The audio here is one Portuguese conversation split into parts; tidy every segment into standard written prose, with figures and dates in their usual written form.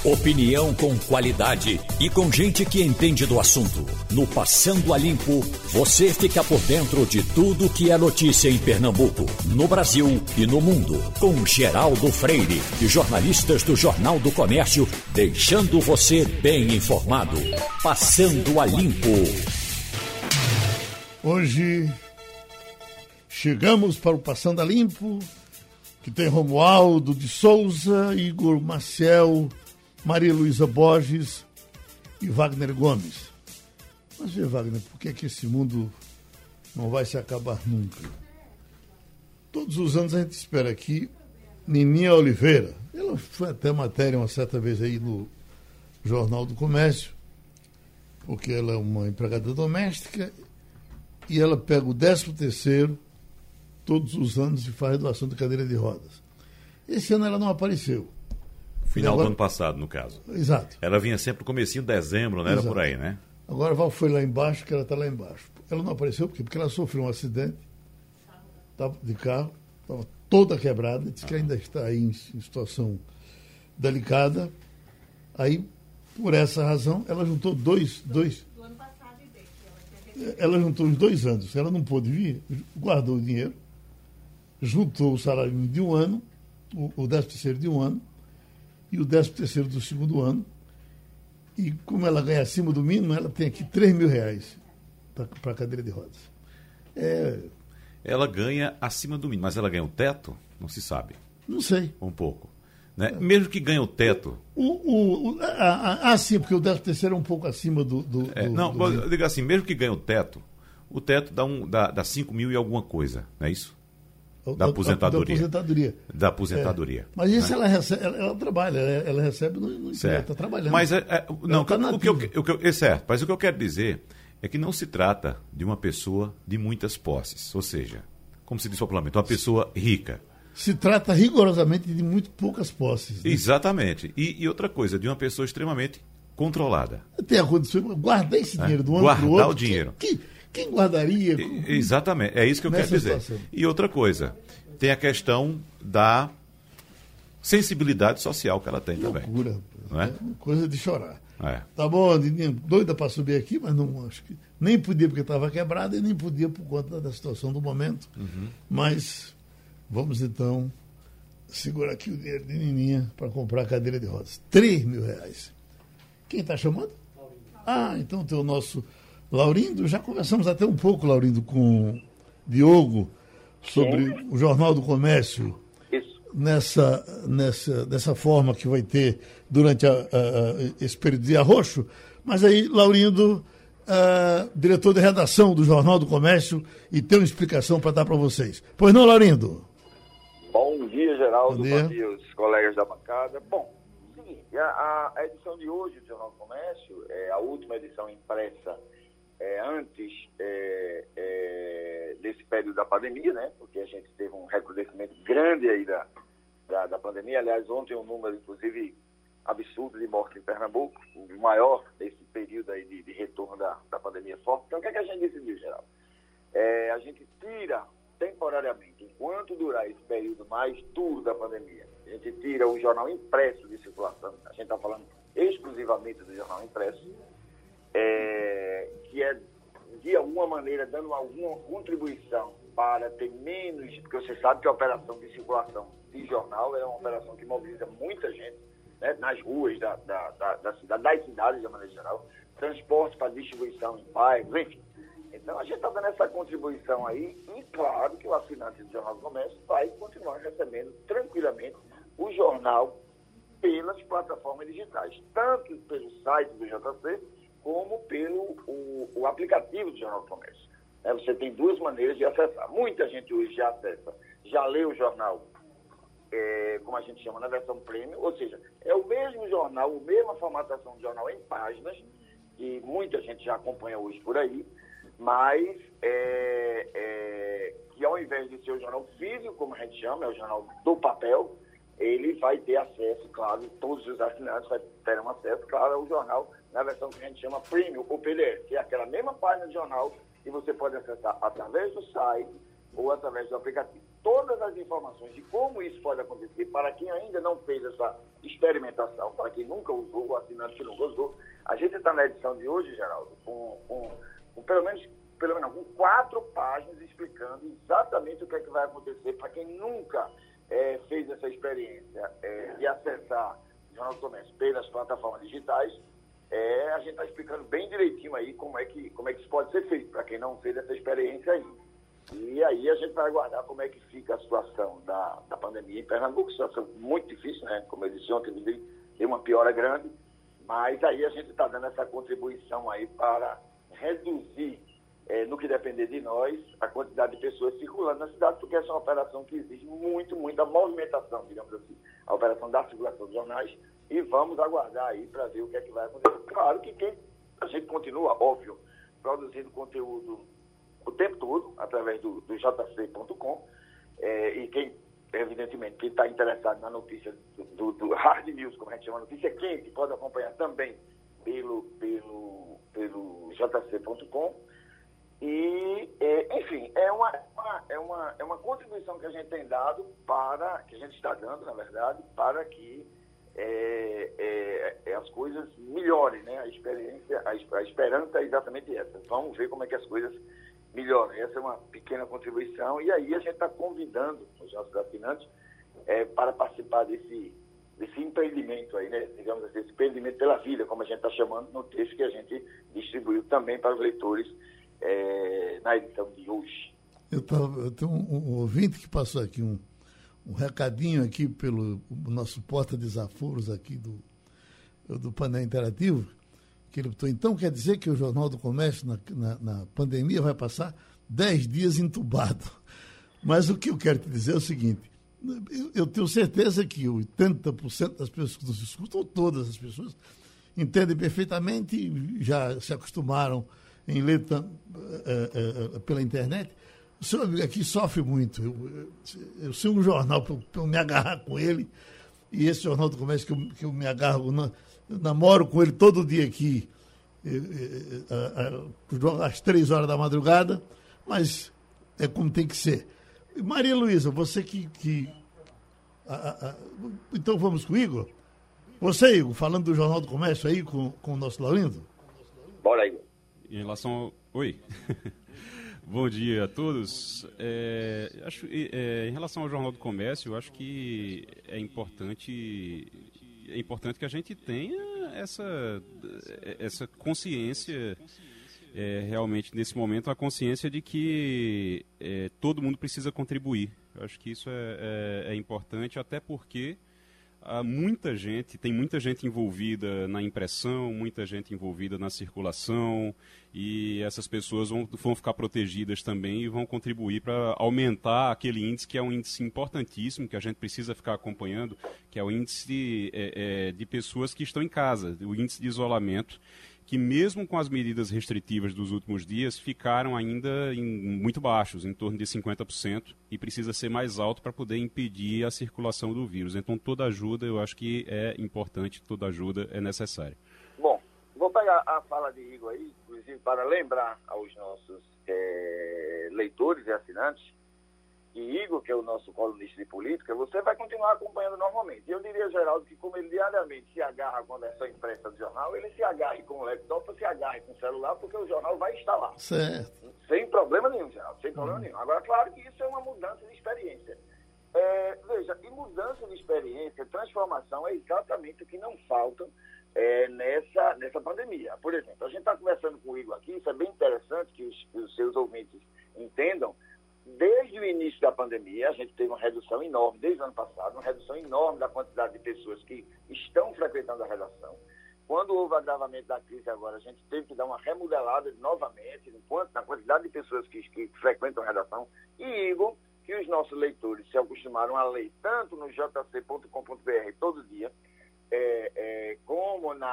Opinião com qualidade e com gente que entende do assunto. No Passando a Limpo, você fica por dentro de tudo que é notícia em Pernambuco, no Brasil e no mundo. Com Geraldo Freire e jornalistas do Jornal do Comércio, deixando você bem informado. Passando a Limpo. Hoje chegamos para o Passando a Limpo, que tem Romualdo de Souza, Igor Maciel, Maria Luísa Borges e Wagner Gomes. Mas vê, Wagner, por que é que esse mundo não vai se acabar nunca? Todos os anos a gente espera aqui Nininha Oliveira. Ela foi até matéria uma certa vez aí no Jornal do Comércio, porque ela é uma empregada doméstica e ela pega o 13º todos os anos e faz doação de cadeira de rodas. Esse ano ela não apareceu. Final do ano passado, no caso. Exato. Ela vinha sempre no comecinho de dezembro, né? Era por aí, né? Agora a Val foi lá embaixo, que ela está lá embaixo. Ela não apareceu porque ela sofreu um acidente de carro, estava toda quebrada, disse que ainda está aí em situação delicada. Aí, por essa razão, ela juntou dois. Do ano passado e desse. Ela juntou os 2 anos. Ela não pôde vir, guardou o dinheiro, juntou o salário de um ano, o 13º de um ano, e o 13º do segundo ano. E como ela ganha acima do mínimo, ela tem aqui R$3.000 para a cadeira de rodas. Ela ganha acima do mínimo, mas ela ganha o teto? Não se sabe. Não sei. Um pouco. Né? Mesmo que ganhe o teto... Sim, porque o 13º é um pouco acima do eu digo assim, mesmo que ganhe o teto dá 5 mil e alguma coisa, não é isso? Da aposentadoria. Da aposentadoria. Mas isso, né? ela trabalha, ela recebe no emprego, está trabalhando. Mas certo, mas o que eu quero dizer é que não se trata de uma pessoa de muitas posses, ou seja, como se diz popularmente, uma pessoa rica. Se trata rigorosamente de muito poucas posses. Né? Exatamente. E outra coisa, de uma pessoa extremamente controlada. Tem a condição de guardar esse dinheiro do ano para o outro. Guardar o dinheiro. Quem guardaria? Exatamente, é isso que eu quero dizer. Situação. E outra coisa, tem a questão da sensibilidade social que ela tem também. Loucura, não é? Coisa de chorar. Tá bom, a Nininha doida para subir aqui, mas não acho que nem podia porque estava quebrada e nem podia por conta da situação do momento. Mas vamos então segurar aqui o dinheiro de Nininha para comprar a cadeira de rodas. R$3.000. Quem está chamando? Então tem o nosso Laurindo. Já conversamos até um pouco, Laurindo, com Diogo sobre o Jornal do Comércio. Isso. Dessa forma que vai ter durante esse período de arroxo. Mas aí, Laurindo, diretor de redação do Jornal do Comércio, e tem uma explicação para dar para vocês. Pois não, Laurindo? Bom dia, Geraldo. Bom dia, os colegas da bancada. Bom, seguinte, a edição de hoje do Jornal do Comércio é a última edição impressa antes desse período da pandemia, né? Porque a gente teve um recrudescimento grande aí da pandemia. Aliás, ontem um número, inclusive, absurdo de mortes em Pernambuco, o maior desse período aí de retorno da pandemia forte. Então, o que é que a gente decidiu, Geraldo? A gente tira temporariamente, enquanto durar esse período mais duro da pandemia, a gente tira o jornal impresso de circulação. A gente está falando exclusivamente do jornal impresso, que é, de alguma maneira, dando alguma contribuição para ter menos, porque você sabe que a operação de circulação de jornal é uma operação que mobiliza muita gente, né, nas ruas da cidade, das cidades de maneira geral, transporte para distribuição em bairros, enfim. Então, a gente está dando essa contribuição aí, e claro que o assinante do Jornal do Comércio vai continuar recebendo tranquilamente o jornal pelas plataformas digitais, tanto pelo site do JC, como pelo o aplicativo do Jornal do Comércio. Você tem 2 maneiras de acessar. Muita gente hoje já acessa, já lê o jornal, como a gente chama, na versão premium, ou seja, é o mesmo jornal, a mesma formatação do jornal em páginas, que muita gente já acompanha hoje por aí, mas que ao invés de ser o jornal físico, como a gente chama, é o jornal do papel, ele vai ter acesso, claro, todos os assinantes terão acesso, claro, ao jornal na versão que a gente chama Premium, ou PDF, que é aquela mesma página de jornal que você pode acessar através do site ou através do aplicativo. todas as informações de como isso pode acontecer, para quem ainda não fez essa experimentação, para quem nunca usou, o assinante que nunca usou, a gente está na edição de hoje, Geraldo, com pelo menos 4 páginas explicando exatamente o que é que vai acontecer para quem nunca fez essa experiência de acessar o Jornal do Comércio pelas plataformas digitais. A gente está explicando bem direitinho aí como é que isso pode ser feito, para quem não fez essa experiência ainda. E aí a gente vai aguardar como é que fica a situação da pandemia em Pernambuco, situação muito difícil, né? Como eu disse ontem, tem uma piora grande, mas aí a gente está dando essa contribuição aí para reduzir, no que depender de nós, a quantidade de pessoas circulando na cidade, porque essa é uma operação que exige muita movimentação, digamos assim, a operação da circulação dos jornais, e vamos aguardar aí para ver o que é que vai acontecer. Claro que a gente continua, óbvio, produzindo conteúdo o tempo todo, através do jc.com, e quem, evidentemente, quem está interessado na notícia do hard news, como a gente chama, notícia quente, pode acompanhar também pelo jc.com. E, enfim, é uma contribuição que a gente tem dado que a gente está dando, na verdade, para que as coisas melhorem, né? A esperança é exatamente essa. Vamos ver como é que as coisas melhoram. Essa é uma pequena contribuição, e aí a gente está convidando os nossos assinantes para participar desse empreendimento aí, né? Digamos assim, esse empreendimento pela vida, como a gente está chamando no texto que a gente distribuiu também para os leitores na edição de hoje. Eu tenho um ouvinte que passou aqui um recadinho aqui pelo nosso porta-desaforos aqui do painel interativo, que ele botou, então quer dizer que o Jornal do Comércio na pandemia vai passar 10 dias entubado. Mas o que eu quero te dizer é o seguinte, eu tenho certeza que 80% das pessoas que nos escutam, ou todas as pessoas, entendem perfeitamente e já se acostumaram em ler pela internet. O senhor aqui sofre muito. Eu sei um jornal para eu me agarrar com ele, e esse Jornal do Comércio que eu me agarro, namoro com ele todo dia aqui, às 3 horas da madrugada, mas é como tem que ser. Maria Luísa, você então vamos com o Igor? Você, Igor, falando do Jornal do Comércio aí com o nosso Laurindo? Bora, Igor. Em relação... Oi. Bom dia a todos. Em relação ao Jornal do Comércio, eu acho que é importante que a gente tenha essa consciência, realmente, nesse momento, a consciência de que todo mundo precisa contribuir. Eu acho que isso é importante, até porque tem muita gente envolvida na impressão, muita gente envolvida na circulação, e essas pessoas vão ficar protegidas também e vão contribuir para aumentar aquele índice que é um índice importantíssimo, que a gente precisa ficar acompanhando, que é o índice de pessoas que estão em casa, o índice de isolamento, que mesmo com as medidas restritivas dos últimos dias, ficaram ainda muito baixos, em torno de 50%, e precisa ser mais alto para poder impedir a circulação do vírus. Então, toda ajuda, eu acho que é importante, toda ajuda é necessária. Bom, vou pegar a fala de Igor aí, inclusive, para lembrar aos nossos leitores e assinantes, que Igor, que é o nosso colunista de política, você vai continuar acompanhando normalmente. E eu diria, Geraldo, que como ele diariamente se agarra com a versão impressa do jornal, ele se agarre com o laptop, se agarre com o celular, porque o jornal vai estar lá. Certo. Sem problema nenhum, Geraldo, sem problema nenhum. Agora, claro que isso é uma mudança de experiência. Veja, e mudança de experiência, transformação, é exatamente o que não falta nessa pandemia. Por exemplo, a gente está conversando com o Igor aqui, isso é bem interessante que os seus ouvintes entendam. Desde o início da pandemia, a gente teve uma redução enorme, desde o ano passado, uma redução enorme da quantidade de pessoas que estão frequentando a redação. Quando houve o agravamento da crise agora, a gente teve que dar uma remodelada novamente na quantidade de pessoas que frequentam a redação. E, Igor, que os nossos leitores se acostumaram a ler tanto no jc.com.br todo dia, como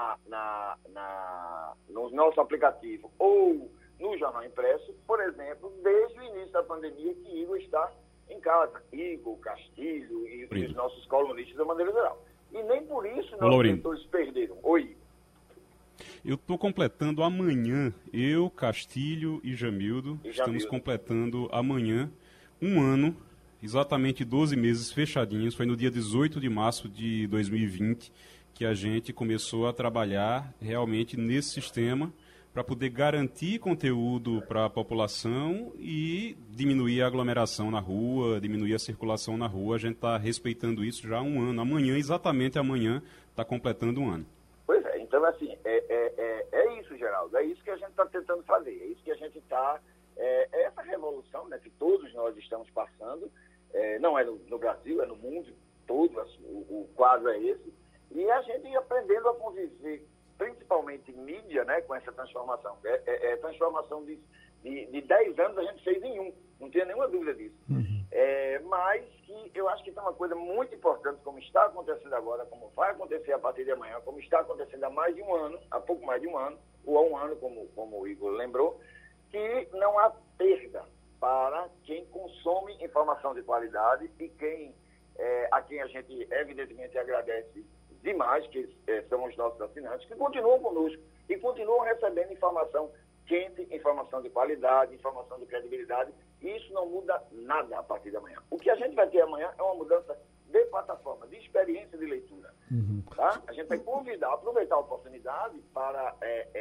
no nosso aplicativo ou no jornal impresso, por exemplo, desde o início da pandemia que Igor está em casa. Igor, Castilho e os nossos colunistas de maneira geral. E nem por isso nossos leitores perderam. Oi. Eu estou completando amanhã, Castilho e Jamildo, estamos completando amanhã um ano exatamente 12 meses fechadinhos. Foi no dia 18 de março de 2020 que a gente começou a trabalhar realmente nesse sistema para poder garantir conteúdo para a população e diminuir a aglomeração na rua, diminuir a circulação na rua. A gente está respeitando isso já há um ano. Amanhã, exatamente amanhã, está completando um ano. Pois é, então assim, é isso, Geraldo, é isso que a gente está tentando fazer, é isso que a gente está, essa revolução, né, que todos nós estamos passando, não é no Brasil, é no mundo todo, o quadro é esse, e a gente aprendendo a conviver, principalmente em mídia, né, com essa transformação. Transformação de 10 anos a gente fez em um, não tinha nenhuma dúvida disso. Uhum. Mas que eu acho que tem uma coisa muito importante, como está acontecendo agora, como vai acontecer a partir de amanhã, como está acontecendo há mais de um ano, há pouco mais de um ano, ou há um ano, como o Igor lembrou, que não há perda para quem consome informação de qualidade e a quem a gente evidentemente agradece demais, que são os nossos assinantes, que continuam conosco e continuam recebendo informação quente, informação de qualidade, informação de credibilidade, e isso não muda nada a partir de amanhã. O que a gente vai ter amanhã é uma mudança de plataforma, de experiência de leitura. Uhum. Tá? A gente vai aproveitar a oportunidade para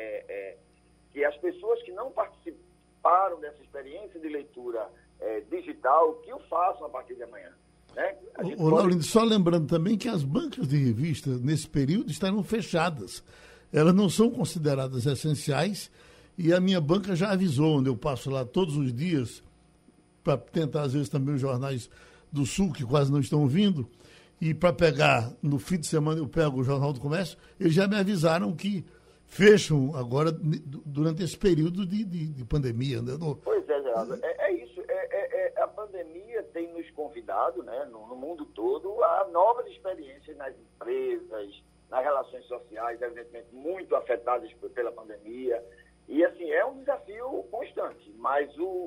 que as pessoas que não participaram dessa experiência de leitura digital, que o façam a partir de amanhã. Né? Laurindo, só lembrando também que as bancas de revista, nesse período, estarão fechadas. Elas não são consideradas essenciais e a minha banca já avisou, onde eu passo lá todos os dias, para tentar, às vezes, também os jornais do Sul, que quase não estão vindo, e para pegar, no fim de semana, eu pego o Jornal do Comércio, eles já me avisaram que fecham agora, durante esse período de pandemia. Né? Pois é, Geraldo, é isso. A pandemia tem nos convidado, né, no mundo todo, a novas experiências nas empresas, nas relações sociais, evidentemente muito afetadas pela pandemia. E, assim, é um desafio constante, mas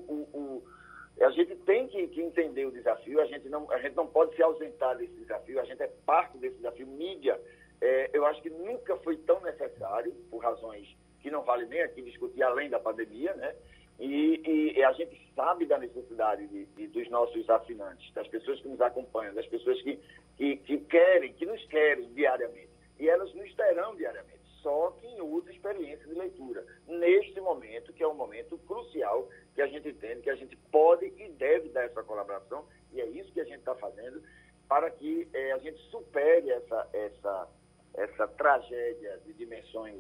a gente tem que entender o desafio, a gente não pode se ausentar desse desafio, a gente é parte desse desafio. Mídia, eu acho que nunca foi tão necessário, por razões que não vale nem aqui discutir além da pandemia, né? E a gente sabe da necessidade dos nossos assinantes, das pessoas que nos acompanham, das pessoas que nos querem diariamente. E elas nos terão diariamente, só que em outra experiência de leitura. Neste momento, que é um momento crucial, que a gente entende que a gente pode e deve dar essa colaboração, e é isso que a gente está fazendo, para que a gente supere essa tragédia de dimensões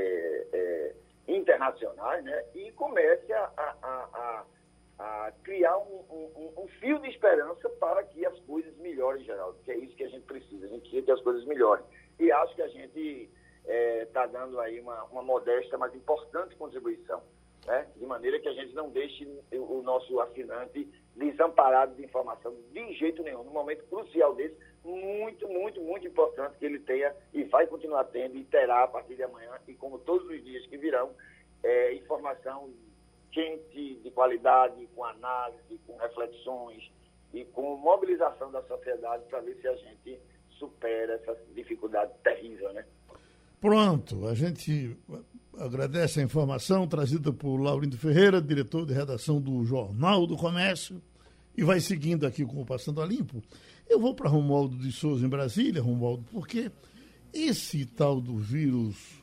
internacionais, né, e comece a criar um fio de esperança para que as coisas melhorem, Geraldo, que é isso que a gente precisa que as coisas melhorem. E acho que a gente está dando aí uma modesta, mas importante contribuição, né, de maneira que a gente não deixe o nosso assinante desamparado de informação de jeito nenhum. Num momento crucial desse, muito, muito, muito importante que ele tenha e vai continuar tendo e terá a partir de amanhã, e como todos os dias que virão, informação quente, de qualidade, com análise, com reflexões e com mobilização da sociedade para ver se a gente supera essa dificuldade terrível, né? Pronto, a gente agradece a informação trazida por Laurindo Ferreira, diretor de redação do Jornal do Comércio, e vai seguindo aqui com o Passando a Limpo. Eu vou para Romualdo de Souza, em Brasília, Romualdo, porque esse tal do vírus,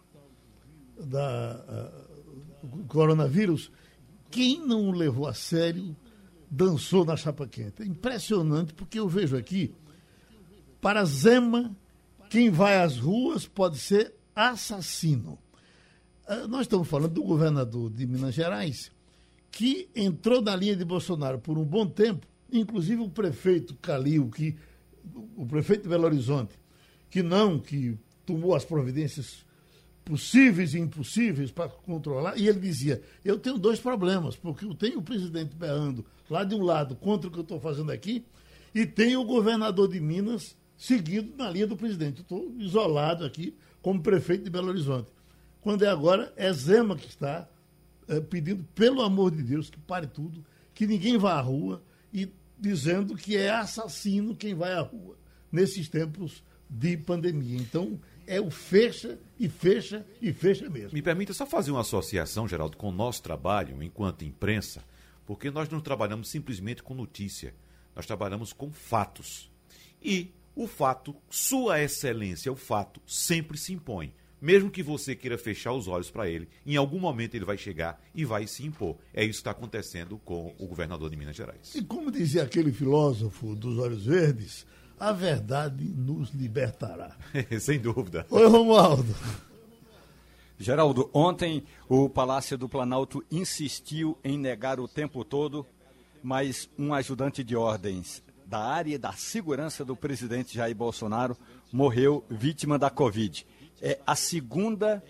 do coronavírus, quem não o levou a sério dançou na chapa quente. É impressionante, porque eu vejo aqui, para Zema, quem vai às ruas pode ser assassino. Nós estamos falando do governador de Minas Gerais, que entrou na linha de Bolsonaro por um bom tempo, inclusive o prefeito Calil, o prefeito de Belo Horizonte, que tomou as providências possíveis e impossíveis para controlar, e ele dizia, eu tenho dois problemas, porque eu tenho o presidente berrando lá de um lado contra o que eu estou fazendo aqui, e tenho o governador de Minas seguido na linha do presidente. Estou isolado aqui como prefeito de Belo Horizonte. Quando agora é Zema que está pedindo, pelo amor de Deus, que pare tudo, que ninguém vá à rua, e dizendo que é assassino quem vai à rua nesses tempos de pandemia. Então, é o fecha e fecha e fecha mesmo. Me permita só fazer uma associação, Geraldo, com o nosso trabalho enquanto imprensa, porque nós não trabalhamos simplesmente com notícia. Nós trabalhamos com fatos. E o fato, Sua Excelência, o fato sempre se impõe. Mesmo que você queira fechar os olhos para ele, em algum momento ele vai chegar e vai se impor. É isso que está acontecendo com o governador de Minas Gerais. E como dizia aquele filósofo dos olhos verdes, a verdade nos libertará. Sem dúvida. Oi, Romualdo. Geraldo, ontem o Palácio do Planalto insistiu em negar o tempo todo, mas um ajudante de ordens da área da segurança do presidente Jair Bolsonaro morreu vítima da Covid. É a segunda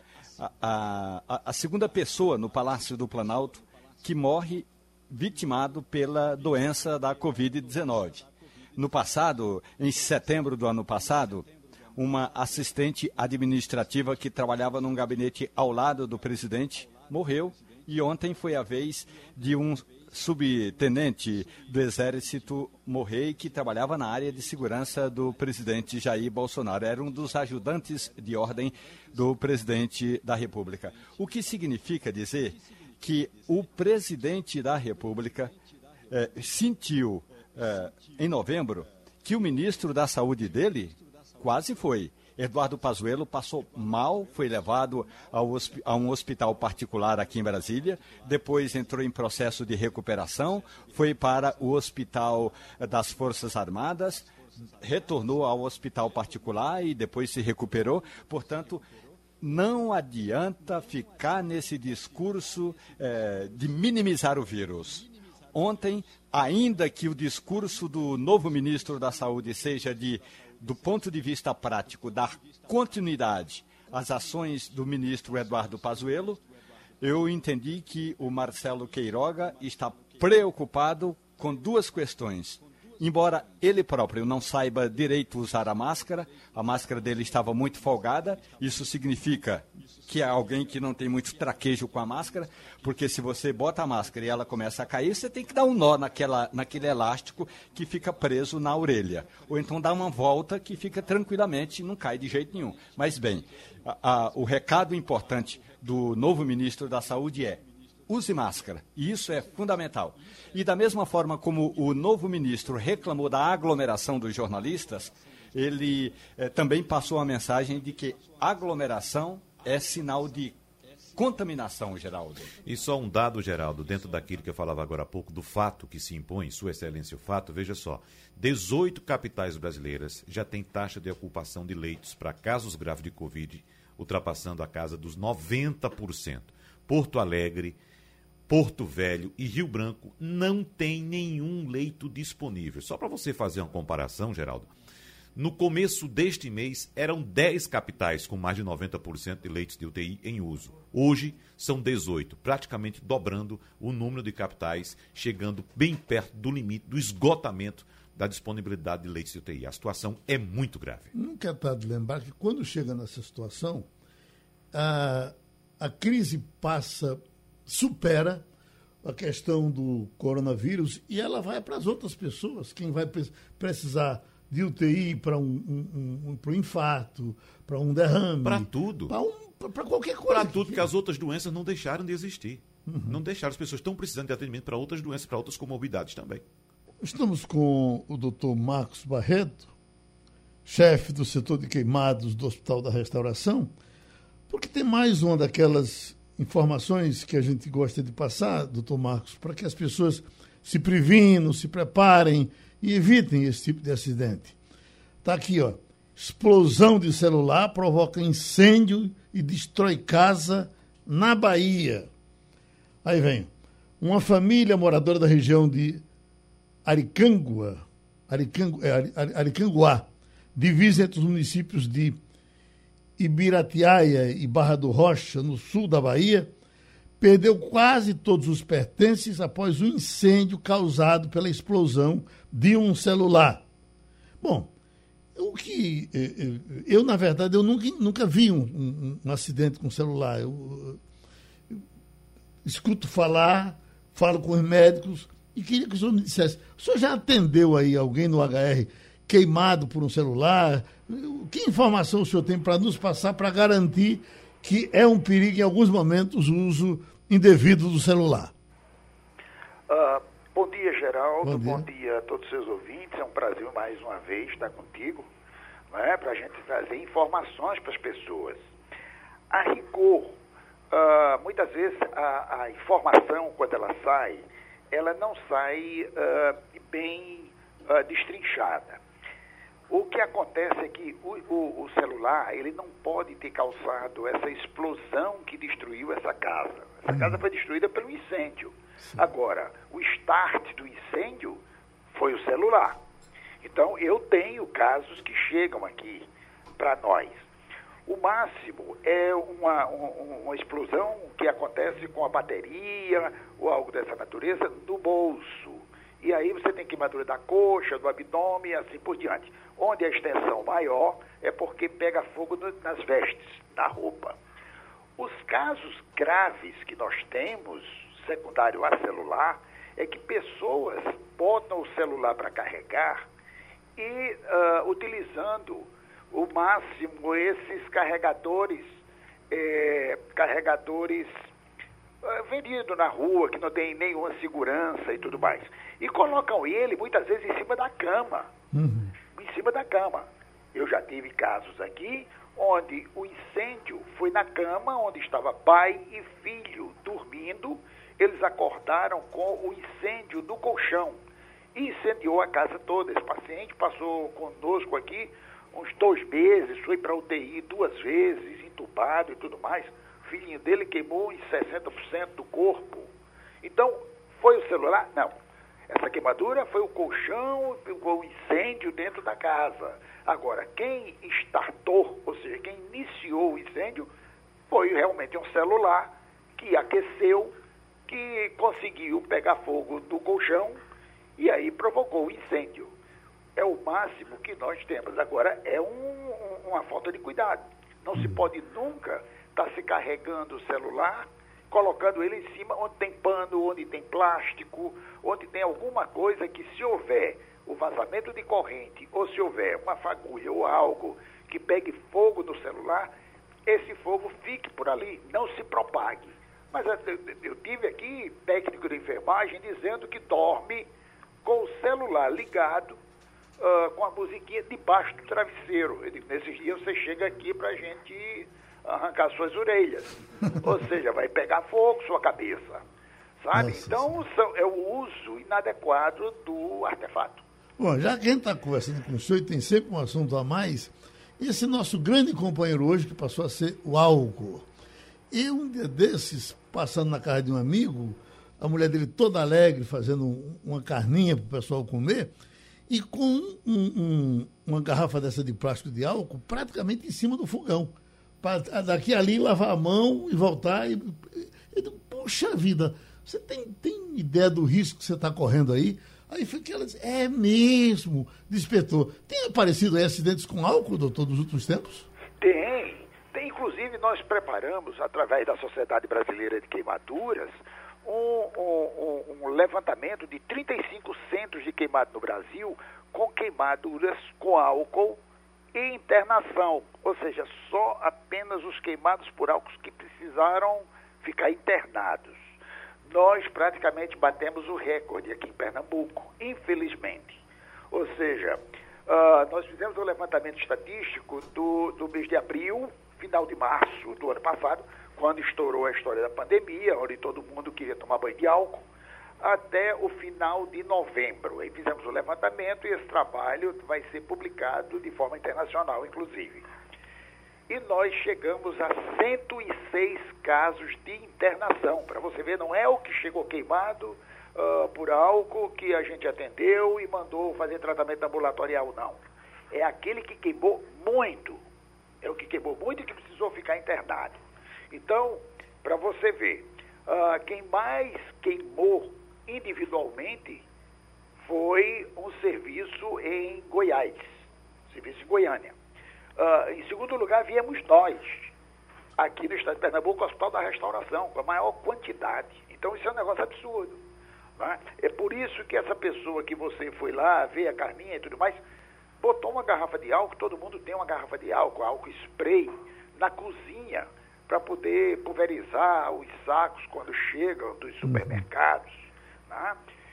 pessoa no Palácio do Planalto que morre vitimado pela doença da Covid-19. No passado, em setembro do ano passado, uma assistente administrativa que trabalhava num gabinete ao lado do presidente morreu, e ontem foi a vez de um subtenente do Exército morrer, que trabalhava na área de segurança do presidente Jair Bolsonaro. Era um dos ajudantes de ordem do presidente da República. O que significa dizer que o presidente da República sentiu, em novembro, que o ministro da Saúde dele quase foi. Eduardo Pazuello passou mal, foi levado a um hospital particular aqui em Brasília, depois entrou em processo de recuperação, foi para o hospital das Forças Armadas, retornou ao hospital particular e depois se recuperou. Portanto, não adianta ficar nesse discurso de minimizar o vírus. Ontem, ainda que o discurso do novo ministro da Saúde seja do ponto de vista prático, dar continuidade às ações do ministro Eduardo Pazuello, eu entendi que o Marcelo Queiroga está preocupado com duas questões. Embora ele próprio não saiba direito usar a máscara dele estava muito folgada, isso significa que é alguém que não tem muito traquejo com a máscara, porque se você bota a máscara e ela começa a cair, você tem que dar um nó naquele elástico que fica preso na orelha. Ou então dar uma volta que fica tranquilamente e não cai de jeito nenhum. Mas bem, o recado importante do novo ministro da Saúde é: use máscara, e isso é fundamental. E da mesma forma como o novo ministro reclamou da aglomeração dos jornalistas, ele também passou a mensagem de que aglomeração é sinal de contaminação, Geraldo. E só um dado, Geraldo, dentro daquilo que eu falava agora há pouco, do fato que se impõe, Sua Excelência, o fato, veja só, 18 capitais brasileiras já têm taxa de ocupação de leitos para casos graves de Covid, ultrapassando a casa dos 90%. Porto Alegre, Porto Velho e Rio Branco não tem nenhum leito disponível. Só para você fazer uma comparação, Geraldo, no começo deste mês eram 10 capitais com mais de 90% de leitos de UTI em uso. Hoje são 18, praticamente dobrando o número de capitais, chegando bem perto do limite do esgotamento da disponibilidade de leitos de UTI. A situação é muito grave. Nunca é tarde de lembrar que quando chega nessa situação, a crise supera a questão do coronavírus e ela vai para as outras pessoas. Quem vai precisar de UTI para um infarto, para um derrame. Para tudo. Para qualquer coisa. Para tudo, porque as outras doenças não deixaram de existir. Uhum. Não deixaram. As pessoas estão precisando de atendimento para outras doenças, para outras comorbidades também. Estamos com o Dr. Marcos Barreto, chefe do setor de queimados do Hospital da Restauração, porque tem mais uma daquelas informações que a gente gosta de passar, doutor Marcos, para que as pessoas se previnam, se preparem e evitem esse tipo de acidente. Está aqui, ó. Explosão de celular provoca incêndio e destrói casa na Bahia. Aí vem. Uma família moradora da região de Aricanguá, divisa entre os municípios de Ibiratiaia e Barra do Rocha, no sul da Bahia, perdeu quase todos os pertences após o incêndio causado pela explosão de um celular. Bom, eu na verdade, eu nunca vi um acidente com celular. Eu escuto falar, falo com os médicos e queria que o senhor me dissesse, o senhor já atendeu aí alguém no HR queimado por um celular? Que informação o senhor tem para nos passar para garantir que é um perigo, em alguns momentos, o uso indevido do celular? Bom dia, Geraldo. Bom dia. Bom dia a todos os seus ouvintes. É um prazer mais uma vez estar contigo, né, para a gente trazer informações para as pessoas. A rigor, muitas vezes a informação, quando ela sai, ela não sai bem destrinchada. O que acontece é que o celular, ele não pode ter causado essa explosão que destruiu essa casa. Essa casa foi destruída pelo incêndio. Sim. Agora, o start do incêndio foi o celular. Então, eu tenho casos que chegam aqui para nós. O máximo é uma explosão que acontece com a bateria ou algo dessa natureza no bolso. E aí você tem queimadura da coxa, do abdômen e assim por diante. Onde a extensão maior é porque pega fogo nas vestes, na roupa. Os casos graves que nós temos, secundário a celular, é que pessoas botam o celular para carregar e utilizando o máximo esses carregadores vendidos na rua, que não tem nenhuma segurança e tudo mais. E colocam ele, muitas vezes, em cima da cama. Em cima da cama. Eu já tive casos aqui onde o incêndio foi na cama, onde estava pai e filho dormindo. Eles acordaram com o incêndio do colchão e incendiou a casa toda. Esse paciente passou conosco aqui uns 2 meses, foi para UTI 2 vezes, entubado e tudo mais. O filhinho dele queimou em 60% do corpo. Então, foi o celular? Não. Essa queimadura foi o colchão, o incêndio dentro da casa. Agora, quem startou, ou seja, quem iniciou o incêndio, foi realmente um celular que aqueceu, que conseguiu pegar fogo do colchão e aí provocou o incêndio. É o máximo que nós temos. Agora, é uma falta de cuidado. Não se pode nunca estar se carregando o celular, colocando ele em cima onde tem pano, onde tem plástico, onde tem alguma coisa que, se houver o vazamento de corrente, ou se houver uma fagulha ou algo que pegue fogo no celular, esse fogo fique por ali, não se propague. Mas eu tive aqui técnico de enfermagem dizendo que dorme com o celular ligado, com a musiquinha debaixo do travesseiro. Eu digo, nesses dias você chega aqui para a gente arrancar suas orelhas. Ou seja, vai pegar fogo sua cabeça. Sabe? Nossa, então, é o uso inadequado do artefato. Bom, já que a gente está conversando com o senhor e tem sempre um assunto a mais, esse nosso grande companheiro hoje, que passou a ser o álcool. E um dia desses, passando na casa de um amigo, a mulher dele toda alegre, fazendo uma carninha para o pessoal comer, e com uma garrafa dessa de plástico de álcool praticamente em cima do fogão. Para daqui ali lavar a mão e voltar. Eu digo, poxa vida, você tem ideia do risco que você está correndo aí? Aí foi que ela disse, é mesmo, despertou. Tem aparecido aí acidentes com álcool, doutor, nos últimos tempos? Tem. Inclusive, nós preparamos, através da Sociedade Brasileira de Queimaduras, um levantamento de 35 centros de queimado no Brasil com queimaduras com álcool e internação, ou seja, só apenas os queimados por álcool que precisaram ficar internados. Nós praticamente batemos o recorde aqui em Pernambuco, infelizmente. Ou seja, nós fizemos um levantamento estatístico do mês de abril, final de março do ano passado, quando estourou a história da pandemia, onde todo mundo queria tomar banho de álcool, até o final de novembro. Aí fizemos o levantamento e esse trabalho vai ser publicado de forma internacional, inclusive. E nós chegamos a 106 casos de internação. Para você ver, não é o que chegou queimado por álcool que a gente atendeu e mandou fazer tratamento ambulatorial, não. É aquele que queimou muito. É o que queimou muito e que precisou ficar internado. Então, para você ver, quem mais queimou individualmente foi um serviço em Goiás, serviço em Goiânia. Em segundo lugar, viemos nós, aqui no estado de Pernambuco, o Hospital da Restauração, com a maior quantidade. Então, isso é um negócio absurdo. Né? É por isso que essa pessoa que você foi lá, ver a carninha e tudo mais, botou uma garrafa de álcool, todo mundo tem uma garrafa de álcool spray, na cozinha, para poder pulverizar os sacos quando chegam dos supermercados. Né?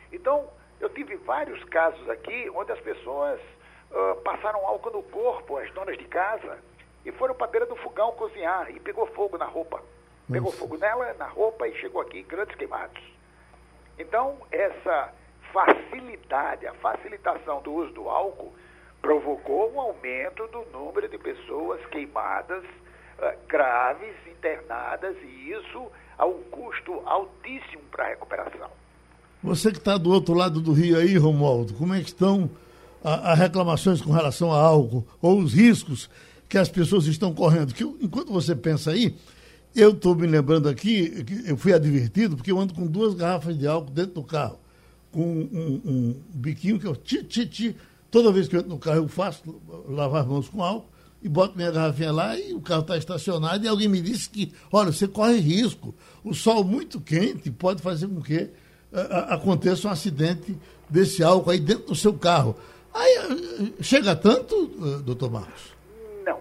Então, eu tive vários casos aqui onde as pessoas passaram álcool no corpo, as donas de casa, e foram para a beira do fogão cozinhar e pegou fogo na roupa. Pegou fogo nela, na roupa, e chegou aqui grandes queimados. Então, essa facilidade, a facilitação do uso do álcool provocou um aumento do número de pessoas queimadas, graves, internadas, e isso a um custo altíssimo para a recuperação. Você que está do outro lado do rio aí, Romualdo, como é que estão as reclamações com relação a álcool ou os riscos que as pessoas estão correndo? Que enquanto você pensa aí, eu estou me lembrando aqui, que eu fui advertido, porque eu ando com 2 garrafas de álcool dentro do carro, com um biquinho que eu toda vez que eu entro no carro eu faço lavar as mãos com álcool e boto minha garrafinha lá e o carro está estacionado e alguém me disse que, olha, você corre risco, o sol muito quente pode fazer com que aconteça um acidente desse álcool aí dentro do seu carro. Aí chega tanto, doutor Marcos? Não,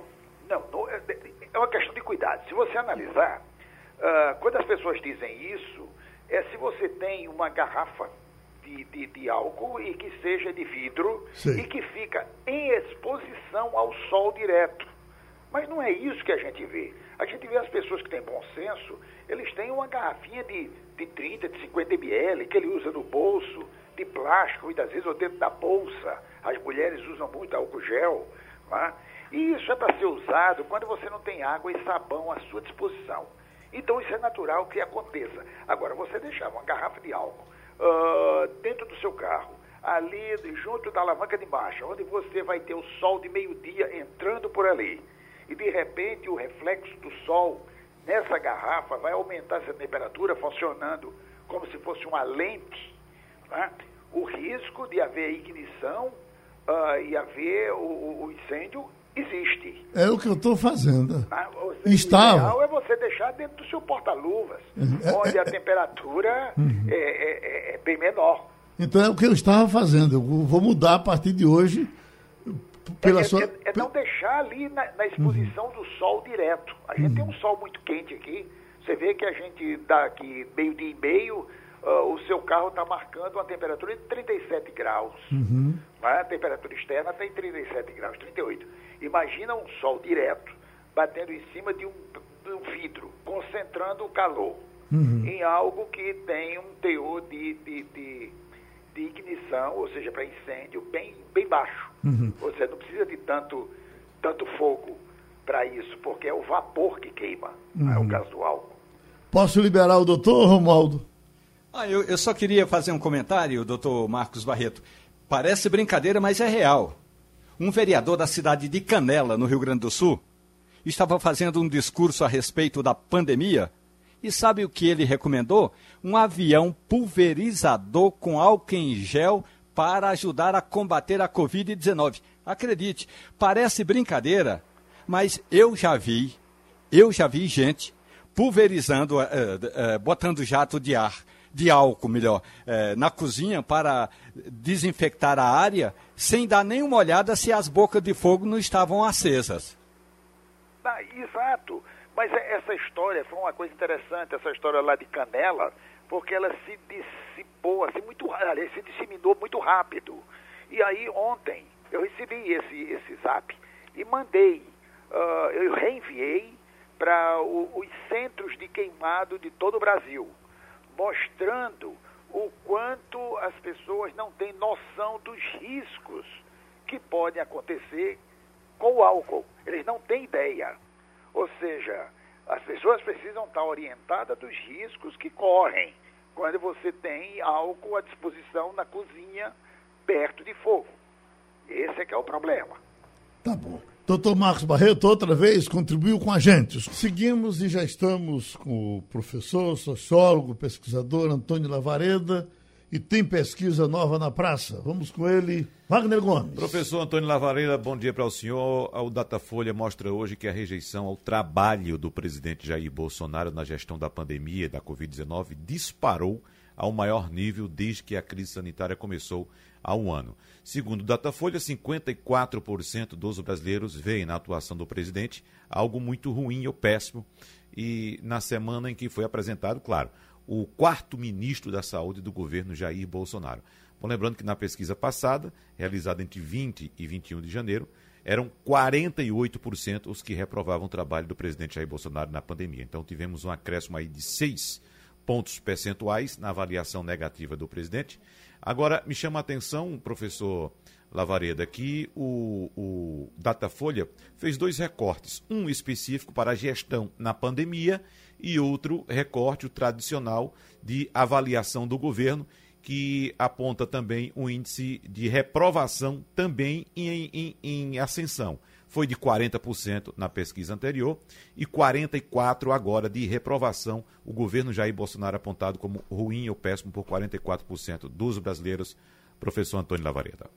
é uma questão de cuidado. Se você analisar, quando as pessoas dizem isso, é se você tem uma garrafa de álcool e que seja de vidro. Sim. E que fica em exposição ao sol direto. Mas não é isso que a gente vê. A gente vê as pessoas que têm bom senso, eles têm uma garrafinha de 30, de 50 ml, que ele usa no bolso, de plástico, muitas vezes, ou dentro da bolsa. As mulheres usam muito álcool gel. Tá? E isso é para ser usado quando você não tem água e sabão à sua disposição. Então isso é natural que aconteça. Agora, você deixar uma garrafa de álcool dentro do seu carro, ali junto da alavanca de marcha, onde você vai ter o sol de meio-dia entrando por ali, e de repente o reflexo do sol nessa garrafa vai aumentar essa temperatura, funcionando como se fosse uma lente, né? O risco de haver ignição e haver o incêndio existe. É o que eu estou fazendo. O ideal é você deixar dentro do seu porta-luvas, onde a temperatura é bem menor. Então é o que eu estava fazendo. Eu vou mudar a partir de hoje. Não deixar ali na exposição do sol direto. A gente tem um sol muito quente aqui. Você vê que a gente dá aqui meio-dia e meio, o seu carro está marcando uma temperatura de 37 graus. A temperatura externa está em 37 graus, 38. Imagina um sol direto batendo em cima de um vidro, concentrando o calor em algo que tem um teor de ignição, ou seja, para incêndio, bem baixo. Você não precisa de tanto fogo para isso, porque é o vapor que queima, é o caso do álcool. Posso liberar o doutor, Romualdo? Eu só queria fazer um comentário, doutor Marcos Barreto. Parece brincadeira, mas é real. Um vereador da cidade de Canela, no Rio Grande do Sul, estava fazendo um discurso a respeito da pandemia e sabe o que ele recomendou? Um avião pulverizador com álcool em gel para ajudar a combater a Covid-19. Acredite, parece brincadeira, mas eu já vi gente pulverizando, botando jato de álcool, na cozinha para desinfectar a área, sem dar nenhuma olhada se as bocas de fogo não estavam acesas. Exato, mas essa história foi uma coisa interessante, essa história lá de Canela, porque ela se dissipou, assim, se disseminou muito rápido. E aí ontem eu recebi esse zap e mandei, eu reenviei para os centros de queimado de todo o Brasil, mostrando o quanto as pessoas não têm noção dos riscos que podem acontecer com o álcool. Eles não têm ideia. Ou seja, as pessoas precisam estar orientadas dos riscos que correm quando você tem álcool à disposição na cozinha, perto de fogo. Esse é que é o problema. Tá bom. Doutor Marcos Barreto, outra vez, contribuiu com a gente. Seguimos e já estamos com o professor, sociólogo, pesquisador Antônio Lavareda, e tem pesquisa nova na praça. Vamos com ele, Wagner Gomes. Professor Antônio Lavareda, bom dia para o senhor. O Datafolha mostra hoje que a rejeição ao trabalho do presidente Jair Bolsonaro na gestão da pandemia da Covid-19 disparou ao maior nível desde que a crise sanitária começou há um ano. Segundo o Datafolha, 54% dos brasileiros veem na atuação do presidente algo muito ruim ou péssimo. E na semana em que foi apresentado, claro, o quarto ministro da Saúde do governo Jair Bolsonaro. Bom, lembrando que na pesquisa passada, realizada entre 20 e 21 de janeiro, eram 48% os que reprovavam o trabalho do presidente Jair Bolsonaro na pandemia. Então tivemos um acréscimo aí de 6 pontos percentuais na avaliação negativa do presidente. Agora, me chama a atenção, professor Lavareda, que o Datafolha fez 2 recortes, um específico para a gestão na pandemia e outro recorte, o tradicional, de avaliação do governo, que aponta também um índice de reprovação também em ascensão. Foi de 40% na pesquisa anterior e 44% agora de reprovação. O governo Jair Bolsonaro apontado como ruim ou péssimo por 44% dos brasileiros. Professor Antônio Lavareda.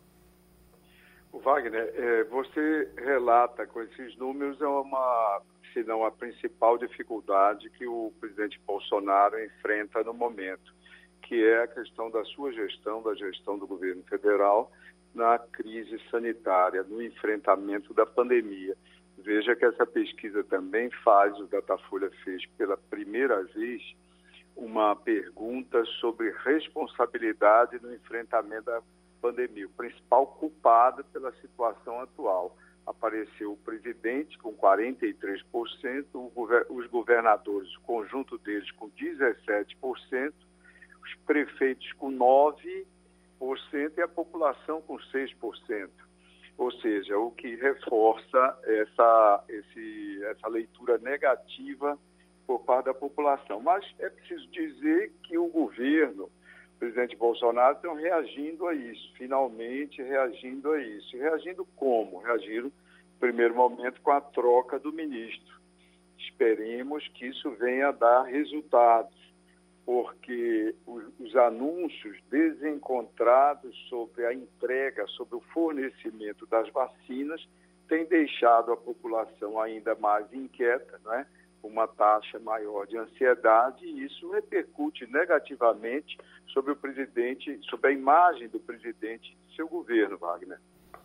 Wagner, você relata com esses números se não a principal dificuldade que o presidente Bolsonaro enfrenta no momento, que é a questão da sua gestão, da gestão do governo federal na crise sanitária, no enfrentamento da pandemia. Veja que essa pesquisa também o Datafolha fez pela primeira vez uma pergunta sobre responsabilidade no enfrentamento da pandemia. O principal culpado pela situação atual. Apareceu o presidente com 43%, os governadores, o conjunto deles com 17%, os prefeitos com 9% e a população com 6%. Ou seja, o que reforça essa leitura negativa por parte da população. Mas é preciso dizer que o governo, o presidente Bolsonaro, estão reagindo a isso, finalmente reagindo a isso. E reagindo como? Reagindo, no primeiro momento, com a troca do ministro. Esperemos que isso venha a dar resultados, porque os anúncios desencontrados sobre a entrega, sobre o fornecimento das vacinas, têm deixado a população ainda mais inquieta, não é? Uma taxa maior de ansiedade, e isso repercute negativamente sobre o presidente, sobre a imagem do presidente e seu governo, Wagner.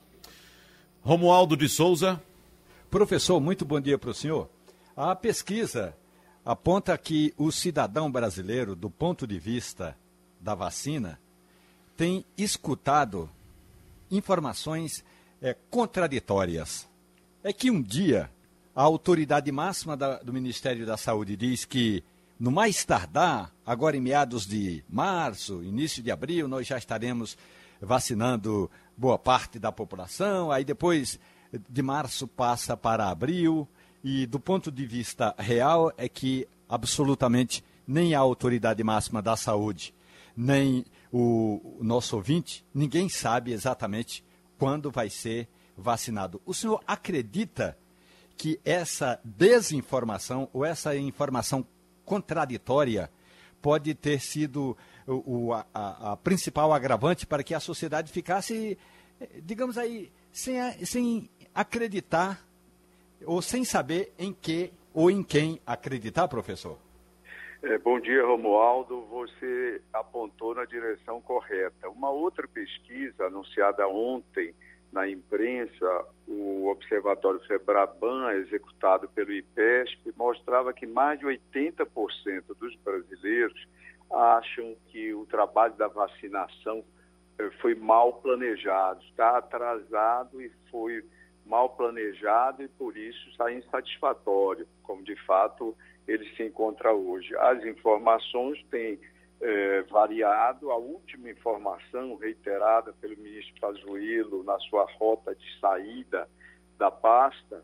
Romualdo de Souza. Professor, muito bom dia para o senhor. A pesquisa aponta que o cidadão brasileiro, do ponto de vista da vacina, tem escutado informações contraditórias. É que um dia a autoridade máxima do Ministério da Saúde diz que, no mais tardar, agora em meados de março, início de abril, nós já estaremos vacinando boa parte da população, aí depois de março passa para abril, e do ponto de vista real é que absolutamente nem a autoridade máxima da saúde, nem o nosso ouvinte, ninguém sabe exatamente quando vai ser vacinado. O senhor acredita que essa desinformação ou essa informação contraditória pode ter sido a principal agravante para que a sociedade ficasse, digamos aí, sem acreditar ou sem saber em que ou em quem acreditar, professor? Bom dia, Romualdo. Você apontou na direção correta. Uma outra pesquisa anunciada ontem na imprensa, o Observatório Febraban, executado pelo IPESP, mostrava que mais de 80% dos brasileiros acham que o trabalho da vacinação foi mal planejado, está atrasado e foi mal planejado e, por isso, está insatisfatório, como de fato ele se encontra hoje. As informações têm variado. A última informação reiterada pelo ministro Pazuello na sua rota de saída da pasta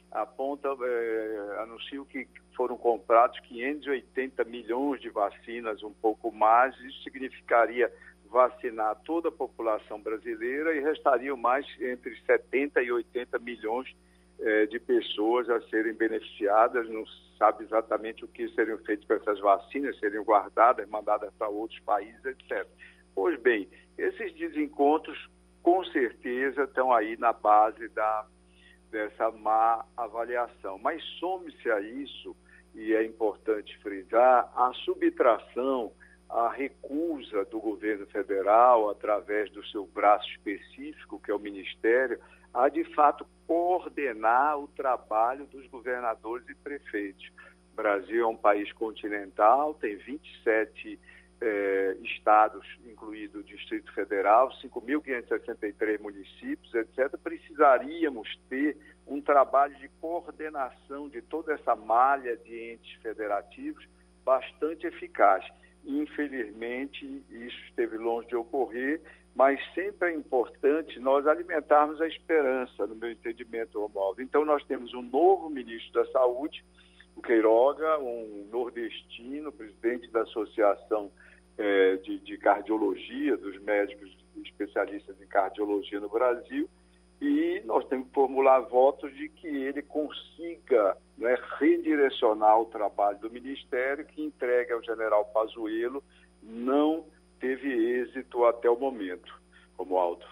anuncia que foram comprados 580 milhões de vacinas, um pouco mais. Isso significaria vacinar toda a população brasileira e restariam mais entre 70 e 80 milhões de pessoas a serem beneficiadas. Não sabe exatamente o que seriam feito com essas vacinas, seriam guardadas, mandadas para outros países, etc. Pois bem, esses desencontros com certeza estão aí na base dessa má avaliação. Mas some-se a isso, e é importante frisar, a subtração, a recusa do governo federal, através do seu braço específico, que é o Ministério, a, de fato, coordenar o trabalho dos governadores e prefeitos. O Brasil é um país continental, tem 27 estados, incluído o Distrito Federal, 5.563 municípios, etc. Precisaríamos ter um trabalho de coordenação de toda essa malha de entes federativos bastante eficaz. Infelizmente, isso esteve longe de ocorrer, mas sempre é importante nós alimentarmos a esperança, no meu entendimento, Romualdo. Então, nós temos um novo ministro da Saúde, o Queiroga, um nordestino, presidente da Associação de Cardiologia, dos médicos especialistas em cardiologia no Brasil, e nós temos que formular votos de que ele consiga, né, redirecionar o trabalho do Ministério, que entregue ao general Pazuello não teve êxito até o momento, Romualdo.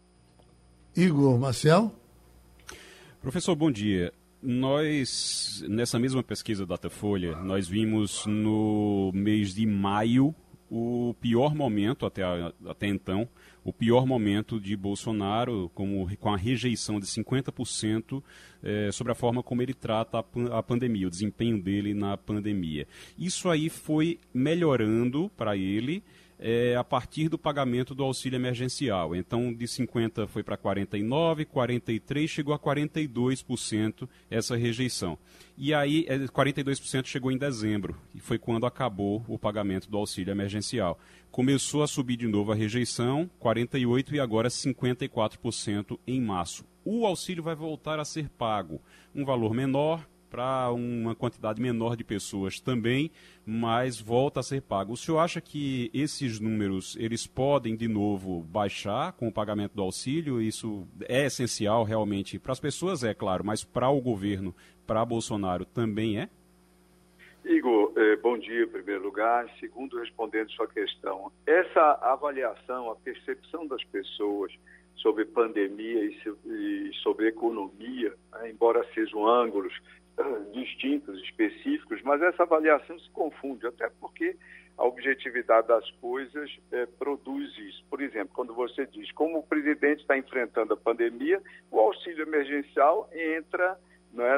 Igor Marcel. Professor, bom dia. Nós, nessa mesma pesquisa Datafolha, nós vimos no mês de maio o pior momento, até então, o pior momento de Bolsonaro, com a rejeição de 50% sobre a forma como ele trata a pandemia, o desempenho dele na pandemia. Isso aí foi melhorando para ele a partir do pagamento do auxílio emergencial. Então, de 50% foi para 49%, 43%, chegou a 42% essa rejeição. E aí, 42% chegou em dezembro, e foi quando acabou o pagamento do auxílio emergencial. Começou a subir de novo a rejeição, 48% e agora 54% em março. O auxílio vai voltar a ser pago, um valor menor, para uma quantidade menor de pessoas também, mas volta a ser pago. O senhor acha que esses números, eles podem de novo baixar com o pagamento do auxílio? Isso é essencial realmente para as pessoas, é claro, mas para o governo, para Bolsonaro também é? Igor, bom dia em primeiro lugar. Segundo, respondendo sua questão, essa avaliação, a percepção das pessoas sobre pandemia e sobre economia, embora sejam ângulos distintos, específicos, mas essa avaliação se confunde, até porque a objetividade das coisas produz isso. Por exemplo, quando você diz como o presidente está enfrentando a pandemia, o auxílio emergencial entra, né,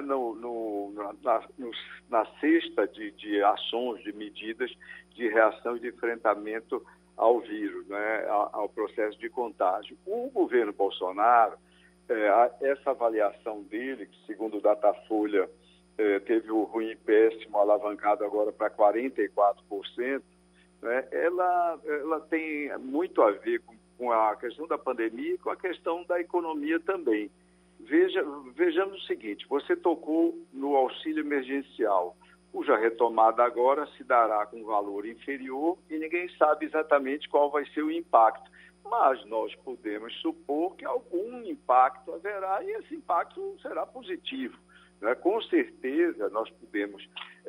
na cesta de ações, de medidas de reação e de enfrentamento ao vírus, né, ao processo de contágio. O governo Bolsonaro, essa avaliação dele, que segundo o Datafolha teve o ruim e péssimo alavancado agora para 44%, né, ela tem muito a ver com a questão da pandemia e com a questão da economia também. Vejamos o seguinte, você tocou no auxílio emergencial, cuja retomada agora se dará com valor inferior e ninguém sabe exatamente qual vai ser o impacto. Mas nós podemos supor que algum impacto haverá e esse impacto será positivo. Com certeza, nós podemos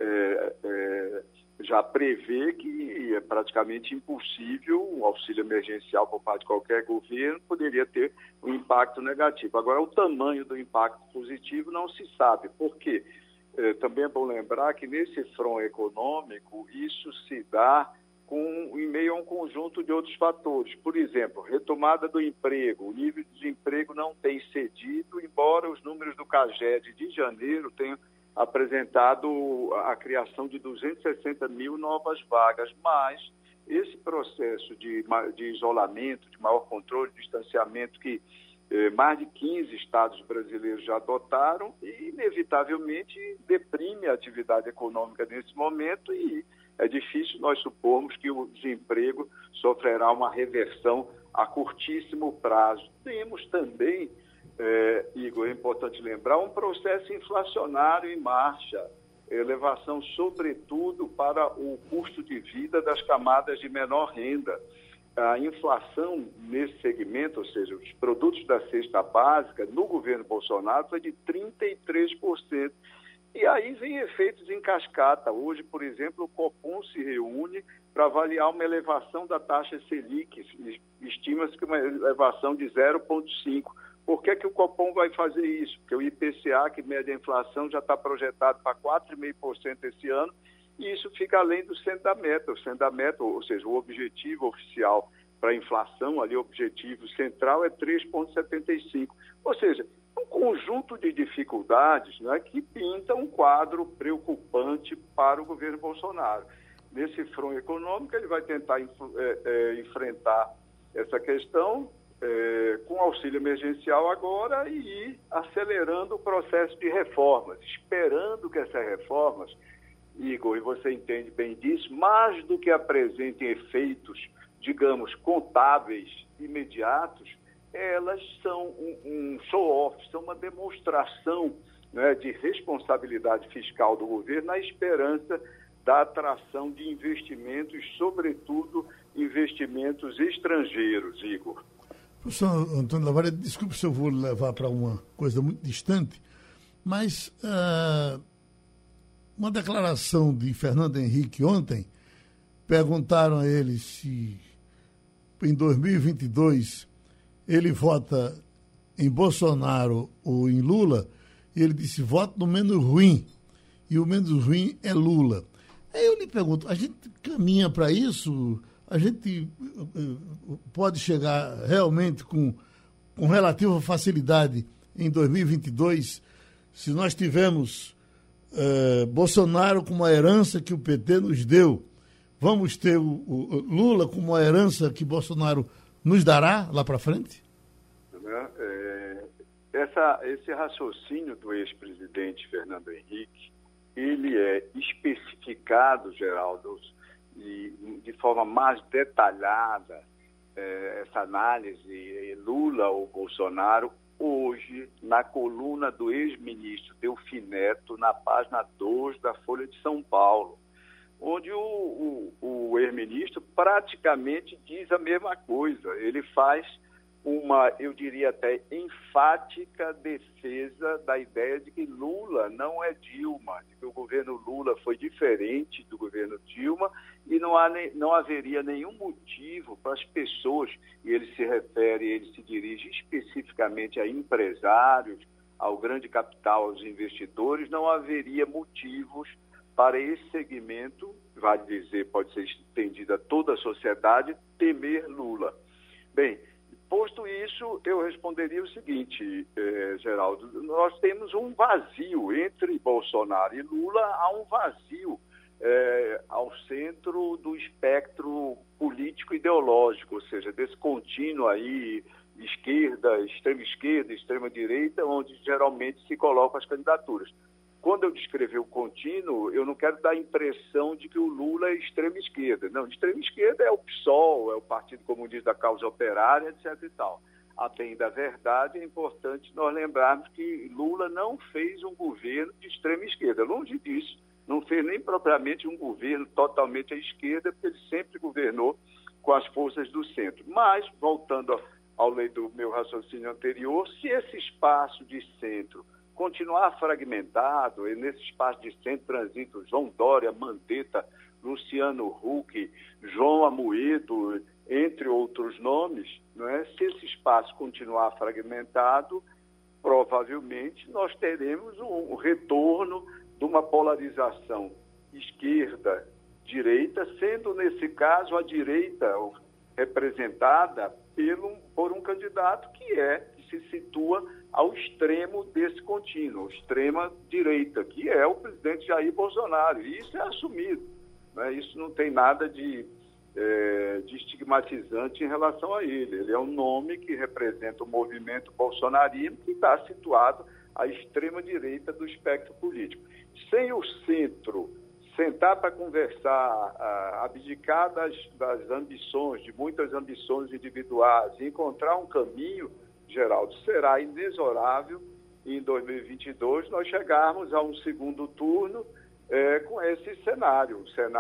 já prever que é praticamente impossível um auxílio emergencial por parte de qualquer governo poderia ter um impacto negativo. Agora, o tamanho do impacto positivo não se sabe. Por quê? Também é bom lembrar que nesse front econômico, isso se dá em meio a um conjunto de outros fatores. Por exemplo, retomada do emprego. O nível de desemprego não tem cedido, embora os números do CAGED de janeiro tenham apresentado a criação de 260 mil novas vagas. Mas esse processo de isolamento, de maior controle, de distanciamento que mais de 15 estados brasileiros já adotaram, e inevitavelmente deprime a atividade econômica nesse momento e é difícil nós supormos que o desemprego sofrerá uma reversão a curtíssimo prazo. Temos também, Igor, é importante lembrar, um processo inflacionário em marcha, elevação sobretudo para o custo de vida das camadas de menor renda. A inflação nesse segmento, ou seja, os produtos da cesta básica, no governo Bolsonaro foi de 33%. E aí vem efeitos em cascata. Hoje, por exemplo, o Copom se reúne para avaliar uma elevação da taxa Selic. Estima-se que uma elevação de 0,5%. Por que o Copom vai fazer isso? Porque o IPCA, que mede a inflação, já está projetado para 4,5% esse ano, e isso fica além do centro da meta. O centro da meta, ou seja, o objetivo oficial para a inflação, ali o objetivo central é 3,75%. Ou seja, Um conjunto de dificuldades, né, que pinta um quadro preocupante para o governo Bolsonaro. Nesse front econômico, ele vai tentar enfrentar essa questão com auxílio emergencial agora e ir acelerando o processo de reformas, esperando que essas reformas, Igor, e você entende bem disso, mais do que apresentem efeitos, digamos, contábeis imediatos, elas são um show-off, são uma demonstração, né, de responsabilidade fiscal do governo na esperança da atração de investimentos, sobretudo investimentos estrangeiros, Igor. Professor Antônio Lavaredo, desculpe se eu vou levar para uma coisa muito distante, mas uma declaração de Fernando Henrique ontem, perguntaram a ele se em 2022 ele vota em Bolsonaro ou em Lula, e ele disse, voto no menos ruim, e o menos ruim é Lula. Aí eu lhe pergunto, a gente caminha para isso? A gente pode chegar realmente com relativa facilidade em 2022, se nós tivermos Bolsonaro com uma herança que o PT nos deu, vamos ter o Lula com uma herança que Bolsonaro nos dará lá para frente? Esse raciocínio do ex-presidente Fernando Henrique, ele é especificado, Geraldo, de forma mais detalhada, essa análise Lula ou Bolsonaro, hoje, na coluna do ex-ministro Delfim Neto, na página 2 da Folha de São Paulo, onde o ex-ministro praticamente diz a mesma coisa. Ele faz uma, eu diria até, enfática defesa da ideia de que Lula não é Dilma, de que o governo Lula foi diferente do governo Dilma e não haveria nenhum motivo para as pessoas, e ele se dirige especificamente a empresários, ao grande capital, aos investidores, não haveria motivos para esse segmento, vale dizer, pode ser estendido a toda a sociedade, temer Lula. Bem, posto isso, eu responderia o seguinte, Geraldo, nós temos um vazio entre Bolsonaro e Lula, há um vazio ao centro do espectro político-ideológico, ou seja, desse contínuo aí, esquerda, extrema-direita, onde geralmente se colocam as candidaturas. Quando eu descrever o contínuo, eu não quero dar a impressão de que o Lula é extrema-esquerda. Não, extrema-esquerda é o PSOL, é o Partido Comunista da Causa Operária, etc. e tal. A bem da verdade, é importante nós lembrarmos que Lula não fez um governo de extrema-esquerda. Longe disso, não fez nem propriamente um governo totalmente à esquerda, porque ele sempre governou com as forças do centro. Mas, voltando ao do meu raciocínio anterior, se esse espaço de centro continuar fragmentado, e nesse espaço de centro transitam João Dória, Mandetta, Luciano Huck, João Amoedo, entre outros nomes, não é? Se esse espaço continuar fragmentado, provavelmente nós teremos um retorno de uma polarização esquerda-direita, sendo nesse caso a direita representada por um candidato que se situa ao extremo desse contínuo, extrema-direita, que é o presidente Jair Bolsonaro. E isso é assumido, né? Isso não tem nada de estigmatizante em relação a ele. Ele é um nome que representa o movimento bolsonarismo que está situado à extrema-direita do espectro político. Sem o centro sentar para conversar, abdicar das ambições, de muitas ambições individuais, e encontrar um caminho, Geraldo, será inexorável em 2022 nós chegarmos a um segundo turno com esse cenário,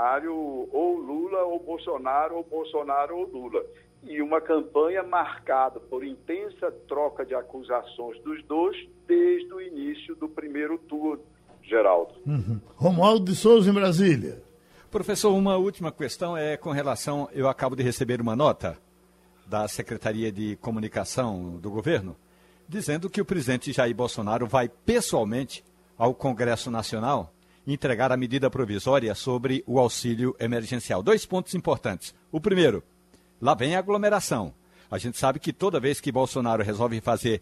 ou Lula ou Bolsonaro ou Lula, e uma campanha marcada por intensa troca de acusações dos dois desde o início do primeiro turno, Geraldo. Romualdo de Souza, em Brasília. Professor, uma última questão é com relação, eu acabo de receber uma nota da Secretaria de Comunicação do governo, dizendo que o presidente Jair Bolsonaro vai pessoalmente ao Congresso Nacional entregar a medida provisória sobre o auxílio emergencial. 2 pontos importantes. O primeiro, lá vem a aglomeração. A gente sabe que toda vez que Bolsonaro resolve fazer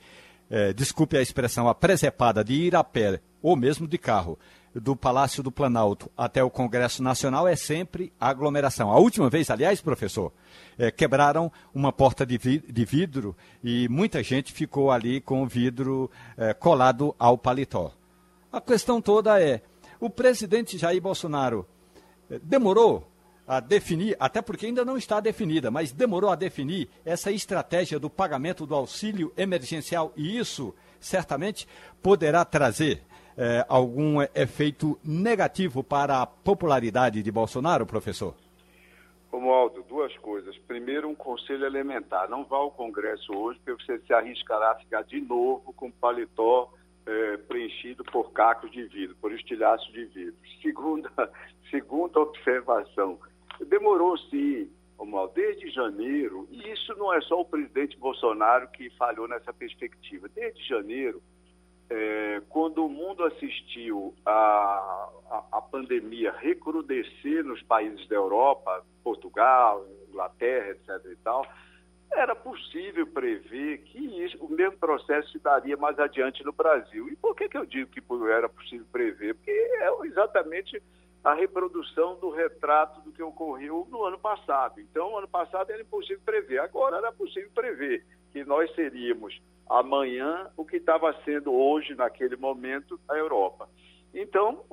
desculpe a expressão, a presepada de ir a pé ou mesmo de carro do Palácio do Planalto até o Congresso Nacional é sempre aglomeração. A última vez, aliás, professor, quebraram uma porta de vidro e muita gente ficou ali com o vidro colado ao paletó. A questão toda é, o presidente Jair Bolsonaro demorou a definir, até porque ainda não está definida, mas demorou a definir essa estratégia do pagamento do auxílio emergencial e isso certamente poderá trazer algum efeito negativo para a popularidade de Bolsonaro, professor? Romualdo, duas coisas. Primeiro, um conselho elementar. Não vá ao Congresso hoje, porque você se arriscará a ficar de novo com paletó preenchido por cacos de vidro, por estilhaço de vidro. Segunda observação. Demorou, sim, Romualdo, desde janeiro, e isso não é só o presidente Bolsonaro que falhou nessa perspectiva. Desde janeiro, quando o mundo assistiu a pandemia recrudescer nos países da Europa, Portugal, Inglaterra, etc. e tal, era possível prever que o mesmo processo se daria mais adiante no Brasil. E por que eu digo que era possível prever? Porque é exatamente a reprodução do retrato do que ocorreu no ano passado. Então, no ano passado era impossível prever. Agora era possível prever que nós seríamos amanhã o que estava sendo hoje, naquele momento, a Europa. Então,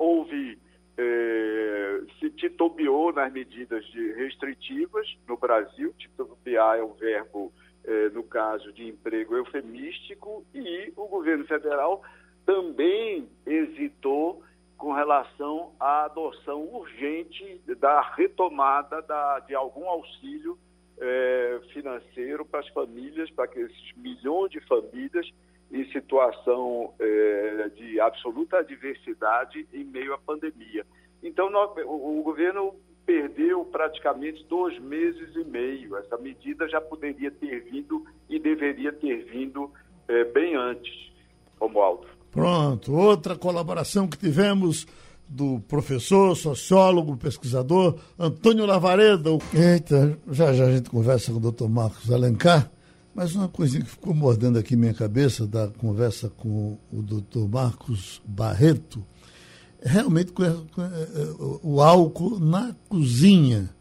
se titubeou nas medidas restritivas no Brasil. Titubear é um verbo, no caso de emprego, eufemístico, e o governo federal também hesitou com relação à adoção urgente da retomada de algum auxílio financeiro para as famílias, para esses milhões de famílias em situação de absoluta adversidade em meio à pandemia. Então, o governo perdeu praticamente 2 meses e meio. Essa medida já poderia ter vindo e deveria ter vindo bem antes, Romualdo. Pronto, outra colaboração que tivemos do professor, sociólogo, pesquisador Antônio Lavareda. Eita, já a gente conversa com o doutor Marcos Alencar, mas uma coisinha que ficou mordendo aqui minha cabeça da conversa com o doutor Marcos Barreto, realmente o álcool na cozinha.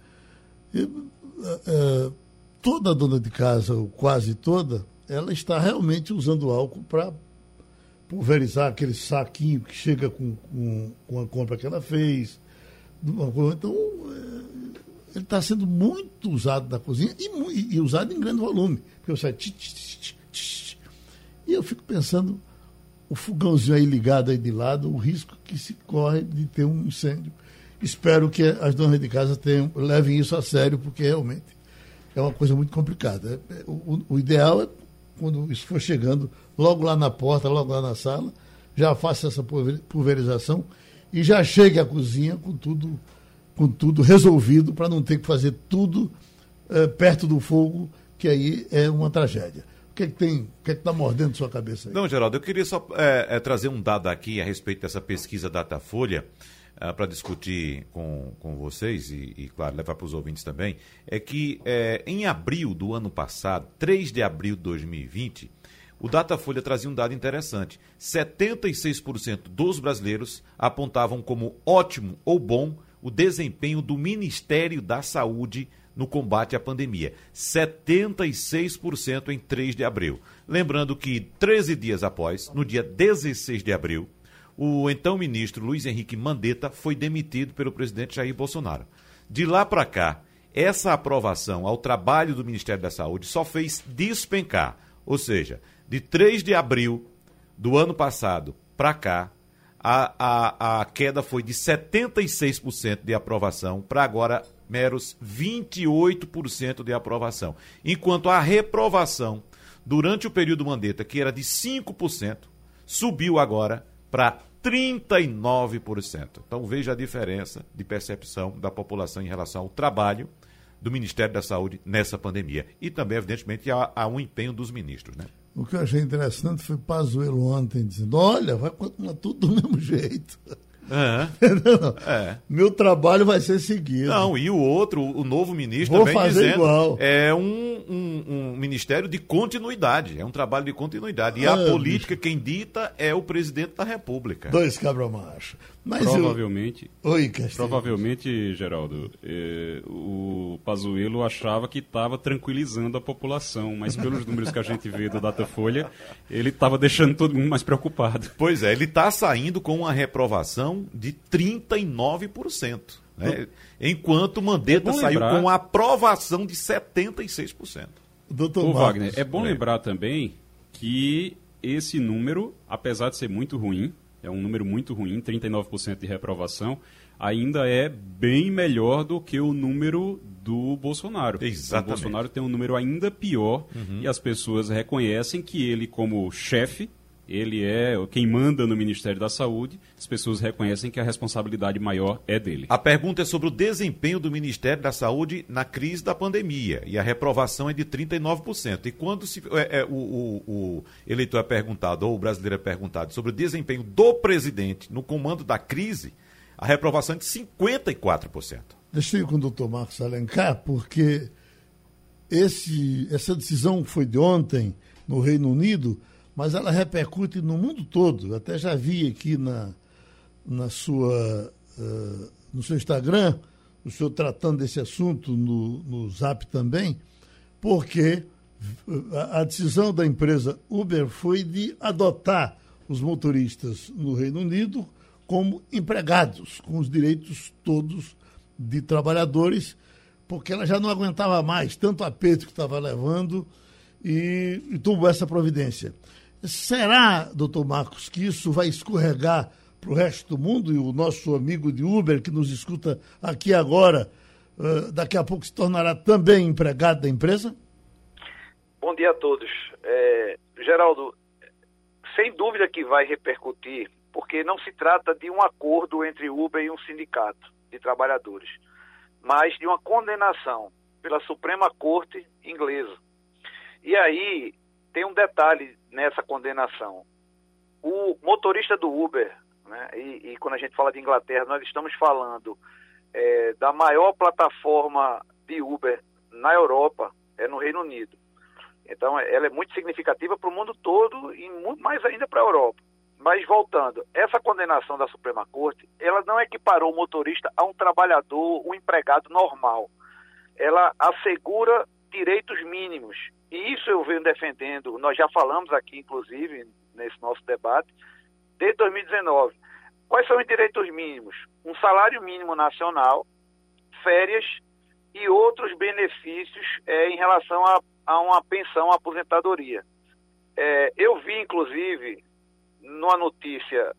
Toda dona de casa, ou quase toda, ela está realmente usando álcool para pulverizar aquele saquinho que chega com a compra que ela fez. Então, ele está sendo muito usado na cozinha e usado em grande volume. Porque eu saio... E eu fico pensando, o fogãozinho aí ligado aí de lado, o risco que se corre de ter um incêndio. Espero que as donas de casa levem isso a sério, porque realmente é uma coisa muito complicada. O ideal é, quando isso for chegando, logo lá na porta, logo lá na sala, já faça essa pulverização e já chegue à cozinha com tudo resolvido, para não ter que fazer tudo perto do fogo, que aí é uma tragédia. O que está mordendo sua cabeça aí? Não, Geraldo, eu queria só trazer um dado aqui a respeito dessa pesquisa Datafolha, para discutir com vocês e, claro, levar para os ouvintes também, é que em abril do ano passado, 3 de abril de 2020, o Datafolha trazia um dado interessante. 76% dos brasileiros apontavam como ótimo ou bom o desempenho do Ministério da Saúde no combate à pandemia. 76% em 3 de abril. Lembrando que 13 dias após, no dia 16 de abril, o então ministro Luiz Henrique Mandetta foi demitido pelo presidente Jair Bolsonaro. De lá para cá, essa aprovação ao trabalho do Ministério da Saúde só fez despencar. Ou seja, de 3 de abril do ano passado para cá, a queda foi de 76% de aprovação para agora meros 28% de aprovação. Enquanto a reprovação durante o período Mandetta, que era de 5%, subiu agora para 39%. Então veja a diferença de percepção da população em relação ao trabalho do Ministério da Saúde nessa pandemia. E também, evidentemente, há um empenho dos ministros, né? O que eu achei interessante foi Pazuello ontem dizendo, olha, vai continuar tudo do mesmo jeito. Não. Meu trabalho vai ser seguido. Não, e o outro, o novo ministro Vou também fazer dizendo, igual. é um ministério de continuidade, é um trabalho de continuidade. E a política, quem dita é o presidente da República. Dois cabra-macho. Provavelmente, Oi, Castilho. provavelmente, Geraldo, o Pazuello achava que estava tranquilizando a população, mas pelos números que a gente vê do Datafolha, ele estava deixando todo mundo mais preocupado. Pois é, ele está saindo com uma reprovação de 39%. Né? Enquanto Mandetta saiu com uma aprovação de 76%. Ô, Wagner, é bom lembrar também que esse número, apesar de ser muito ruim, é um número muito ruim, 39% de reprovação, ainda é bem melhor do que o número do Bolsonaro. Exatamente. O Bolsonaro tem um número ainda pior e as pessoas reconhecem que ele, como chefe, ele é quem manda no Ministério da Saúde, as pessoas reconhecem que a responsabilidade maior é dele. A pergunta é sobre o desempenho do Ministério da Saúde na crise da pandemia, e a reprovação é de 39%. E quando o eleitor é perguntado, ou o brasileiro é perguntado, sobre o desempenho do presidente no comando da crise, a reprovação é de 54%. Deixa eu ir com o doutor Marcos Alencar, porque essa decisão foi de ontem no Reino Unido, mas ela repercute no mundo todo. Eu até já vi aqui no seu Instagram, o senhor tratando desse assunto no Zap também, porque a decisão da empresa Uber foi de adotar os motoristas no Reino Unido como empregados, com os direitos todos de trabalhadores, porque ela já não aguentava mais tanto aperto que estava levando e tomou essa providência. Será, doutor Marcos, que isso vai escorregar para o resto do mundo e o nosso amigo de Uber, que nos escuta aqui agora, daqui a pouco se tornará também empregado da empresa? Bom dia a todos. Geraldo, sem dúvida que vai repercutir, porque não se trata de um acordo entre Uber e um sindicato de trabalhadores, mas de uma condenação pela Suprema Corte inglesa. E aí tem um detalhe nessa condenação. O motorista do Uber, né, e quando a gente fala de Inglaterra, nós estamos falando da maior plataforma de Uber na Europa, no Reino Unido. Então, ela é muito significativa para o mundo todo e muito mais ainda para a Europa. Mas, voltando, essa condenação da Suprema Corte, ela não equiparou o motorista a um trabalhador, um empregado normal. Ela assegura direitos mínimos. E isso eu venho defendendo, nós já falamos aqui, inclusive, nesse nosso debate, desde 2019. Quais são os direitos mínimos? Um salário mínimo nacional, férias e outros benefícios em relação a uma pensão, aposentadoria. Eu vi, inclusive, numa notícia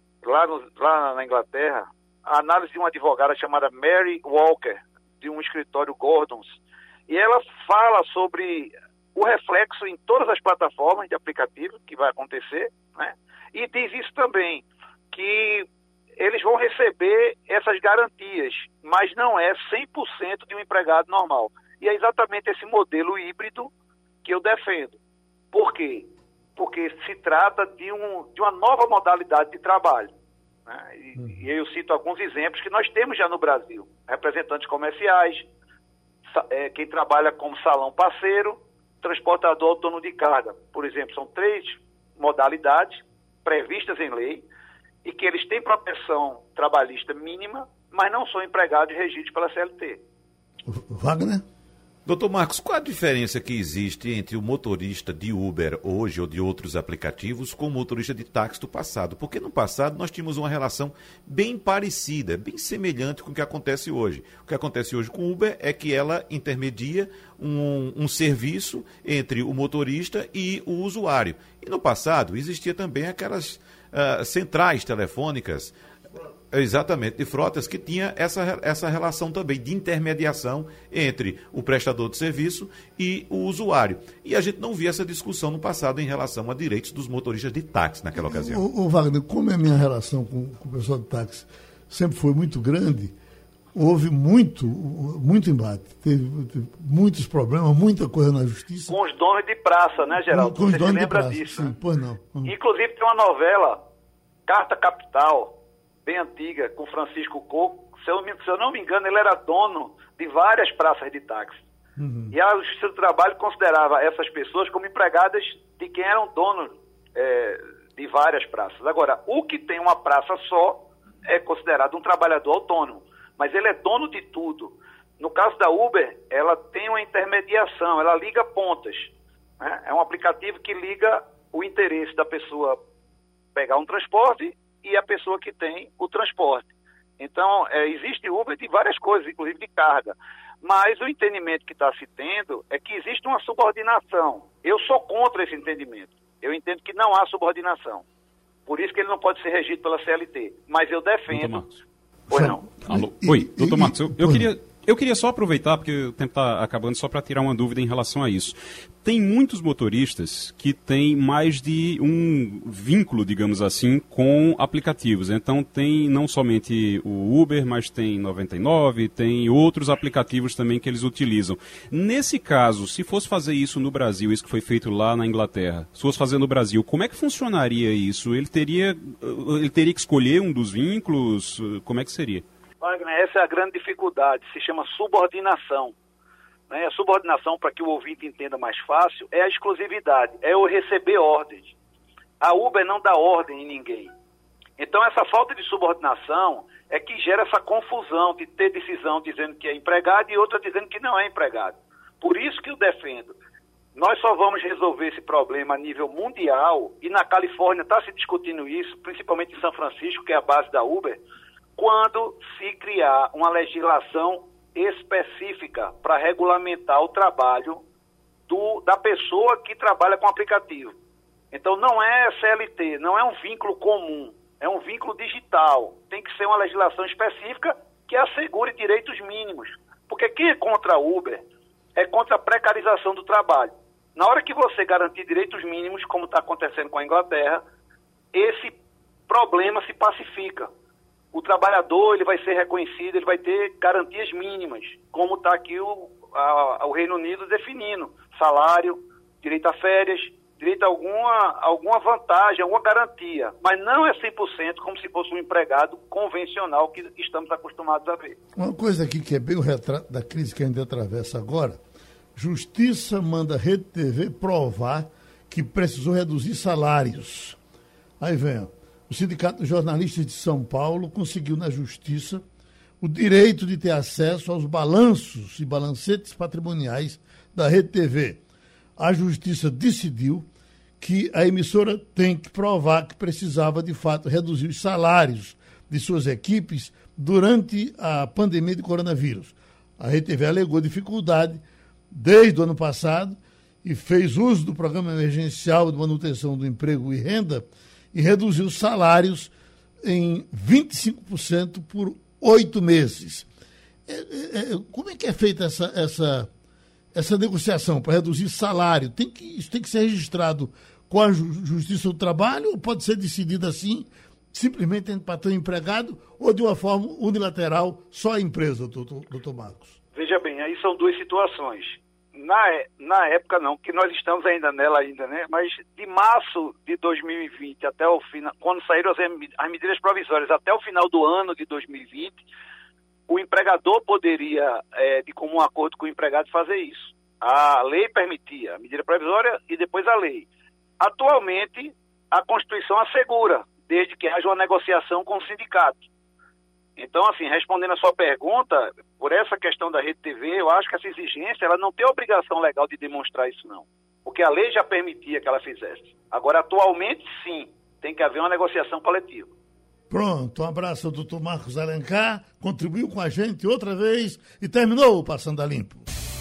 lá na Inglaterra, a análise de uma advogada chamada Mary Walker, de um escritório Gordons, e ela fala sobre o reflexo em todas as plataformas de aplicativo que vai acontecer, né? E diz isso também, que eles vão receber essas garantias, mas não é 100% de um empregado normal. E é exatamente esse modelo híbrido que eu defendo. Por quê? Porque se trata de uma nova modalidade de trabalho, né? E eu cito alguns exemplos que nós temos já no Brasil. Representantes comerciais, quem trabalha como salão parceiro, transportador autônomo de carga, por exemplo. São 3 modalidades previstas em lei e que eles têm proteção trabalhista mínima, mas não são empregados regidos pela CLT. Wagner? Doutor Marcos, qual a diferença que existe entre o motorista de Uber hoje ou de outros aplicativos com o motorista de táxi do passado? Porque no passado nós tínhamos uma relação bem parecida, bem semelhante com o que acontece hoje. O que acontece hoje com o Uber é que ela intermedia um serviço entre o motorista e o usuário. E no passado existia também aquelas centrais telefônicas, exatamente, de frotas, que tinha essa relação também de intermediação entre o prestador de serviço e o usuário. E a gente não via essa discussão no passado em relação a direitos dos motoristas de táxi naquela ocasião. O Wagner, como é a minha relação com o pessoal de táxi sempre foi muito grande, houve muito embate, teve muitos problemas, muita coisa na justiça. Com os donos de praça, né, Geraldo? Com os donos lembra de praça, disso? sim, Né? pois não. Inclusive tem uma novela, Carta Capital, bem antiga, com Francisco Coco. Se eu não me engano, ele era dono de várias praças de táxi. E a Justiça do Trabalho considerava essas pessoas como empregadas de quem eram donos de várias praças. Agora, o que tem uma praça só é considerado um trabalhador autônomo, mas ele é dono de tudo. No caso da Uber, ela tem uma intermediação, ela liga pontas, né? É um aplicativo que liga o interesse da pessoa pegar um transporte e a pessoa que tem o transporte. Então, existe Uber de várias coisas, inclusive de carga. Mas o entendimento que está se tendo é que existe uma subordinação. Eu sou contra esse entendimento. Eu entendo que não há subordinação. Por isso que ele não pode ser regido pela CLT. Mas eu defendo... Pois não. Alô. Oi, doutor Marcos, eu queria só aproveitar, porque o tempo está acabando, só para tirar uma dúvida em relação a isso. Tem muitos motoristas que têm mais de um vínculo, digamos assim, com aplicativos. Então tem não somente o Uber, mas tem 99, tem outros aplicativos também que eles utilizam. Nesse caso, se fosse fazer isso no Brasil, isso que foi feito lá na Inglaterra, se fosse fazer no Brasil, como é que funcionaria isso? Ele teria que escolher um dos vínculos? Como é que seria? Wagner, essa é a grande dificuldade, se chama subordinação. Né? A subordinação, para que o ouvinte entenda mais fácil, é a exclusividade, é o receber ordens. A Uber não dá ordem em ninguém. Então, essa falta de subordinação é que gera essa confusão de ter decisão dizendo que é empregado e outra dizendo que não é empregado. Por isso que eu defendo. Nós só vamos resolver esse problema a nível mundial, e na Califórnia está se discutindo isso, principalmente em São Francisco, que é a base da Uber, quando se criar uma legislação específica para regulamentar o trabalho da pessoa que trabalha com aplicativo. Então não é CLT, não é um vínculo comum, é um vínculo digital. Tem que ser uma legislação específica que assegure direitos mínimos. Porque quem é contra a Uber é contra a precarização do trabalho. Na hora que você garantir direitos mínimos, como está acontecendo com a Inglaterra, esse problema se pacifica. O trabalhador ele vai ser reconhecido, ele vai ter garantias mínimas, como está aqui o Reino Unido definindo. Salário, direito a férias, direito a alguma vantagem, alguma garantia. Mas não é 100% como se fosse um empregado convencional que estamos acostumados a ver. Uma coisa aqui que é bem o retrato da crise que a gente atravessa agora. Justiça manda a Rede TV provar que precisou reduzir salários. Aí vem, o Sindicato de Jornalistas de São Paulo conseguiu na Justiça o direito de ter acesso aos balanços e balancetes patrimoniais da Rede TV. A Justiça decidiu que a emissora tem que provar que precisava, de fato, reduzir os salários de suas equipes durante a pandemia de coronavírus. A Rede TV alegou dificuldade desde o ano passado e fez uso do Programa Emergencial de Manutenção do Emprego e Renda e reduziu os salários em 25% por 8 meses. Como é que é feita essa negociação para reduzir salário? Isso tem que ser registrado com a Justiça do Trabalho ou pode ser decidido assim, simplesmente entre patrão e empregado, ou de uma forma unilateral, só a empresa, doutor Marcos? Veja bem, aí são duas situações. Na época não, que nós estamos ainda nela né? Mas de março de 2020 até o final, quando saíram as medidas provisórias até o final do ano de 2020, o empregador poderia, de comum acordo com o empregado, fazer isso. A lei permitia a medida provisória e depois a lei. Atualmente, a Constituição assegura, desde que haja uma negociação com o sindicato. Então, assim, respondendo a sua pergunta, por essa questão da Rede TV, eu acho que essa exigência, ela não tem obrigação legal de demonstrar isso, não. Porque a lei já permitia que ela fizesse. Agora, atualmente, sim, tem que haver uma negociação coletiva. Pronto, um abraço ao doutor Marcos Alencar, contribuiu com a gente outra vez e terminou o Passando a Limpo.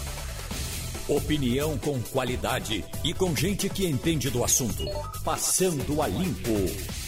Opinião com qualidade e com gente que entende do assunto. Passando a Limpo.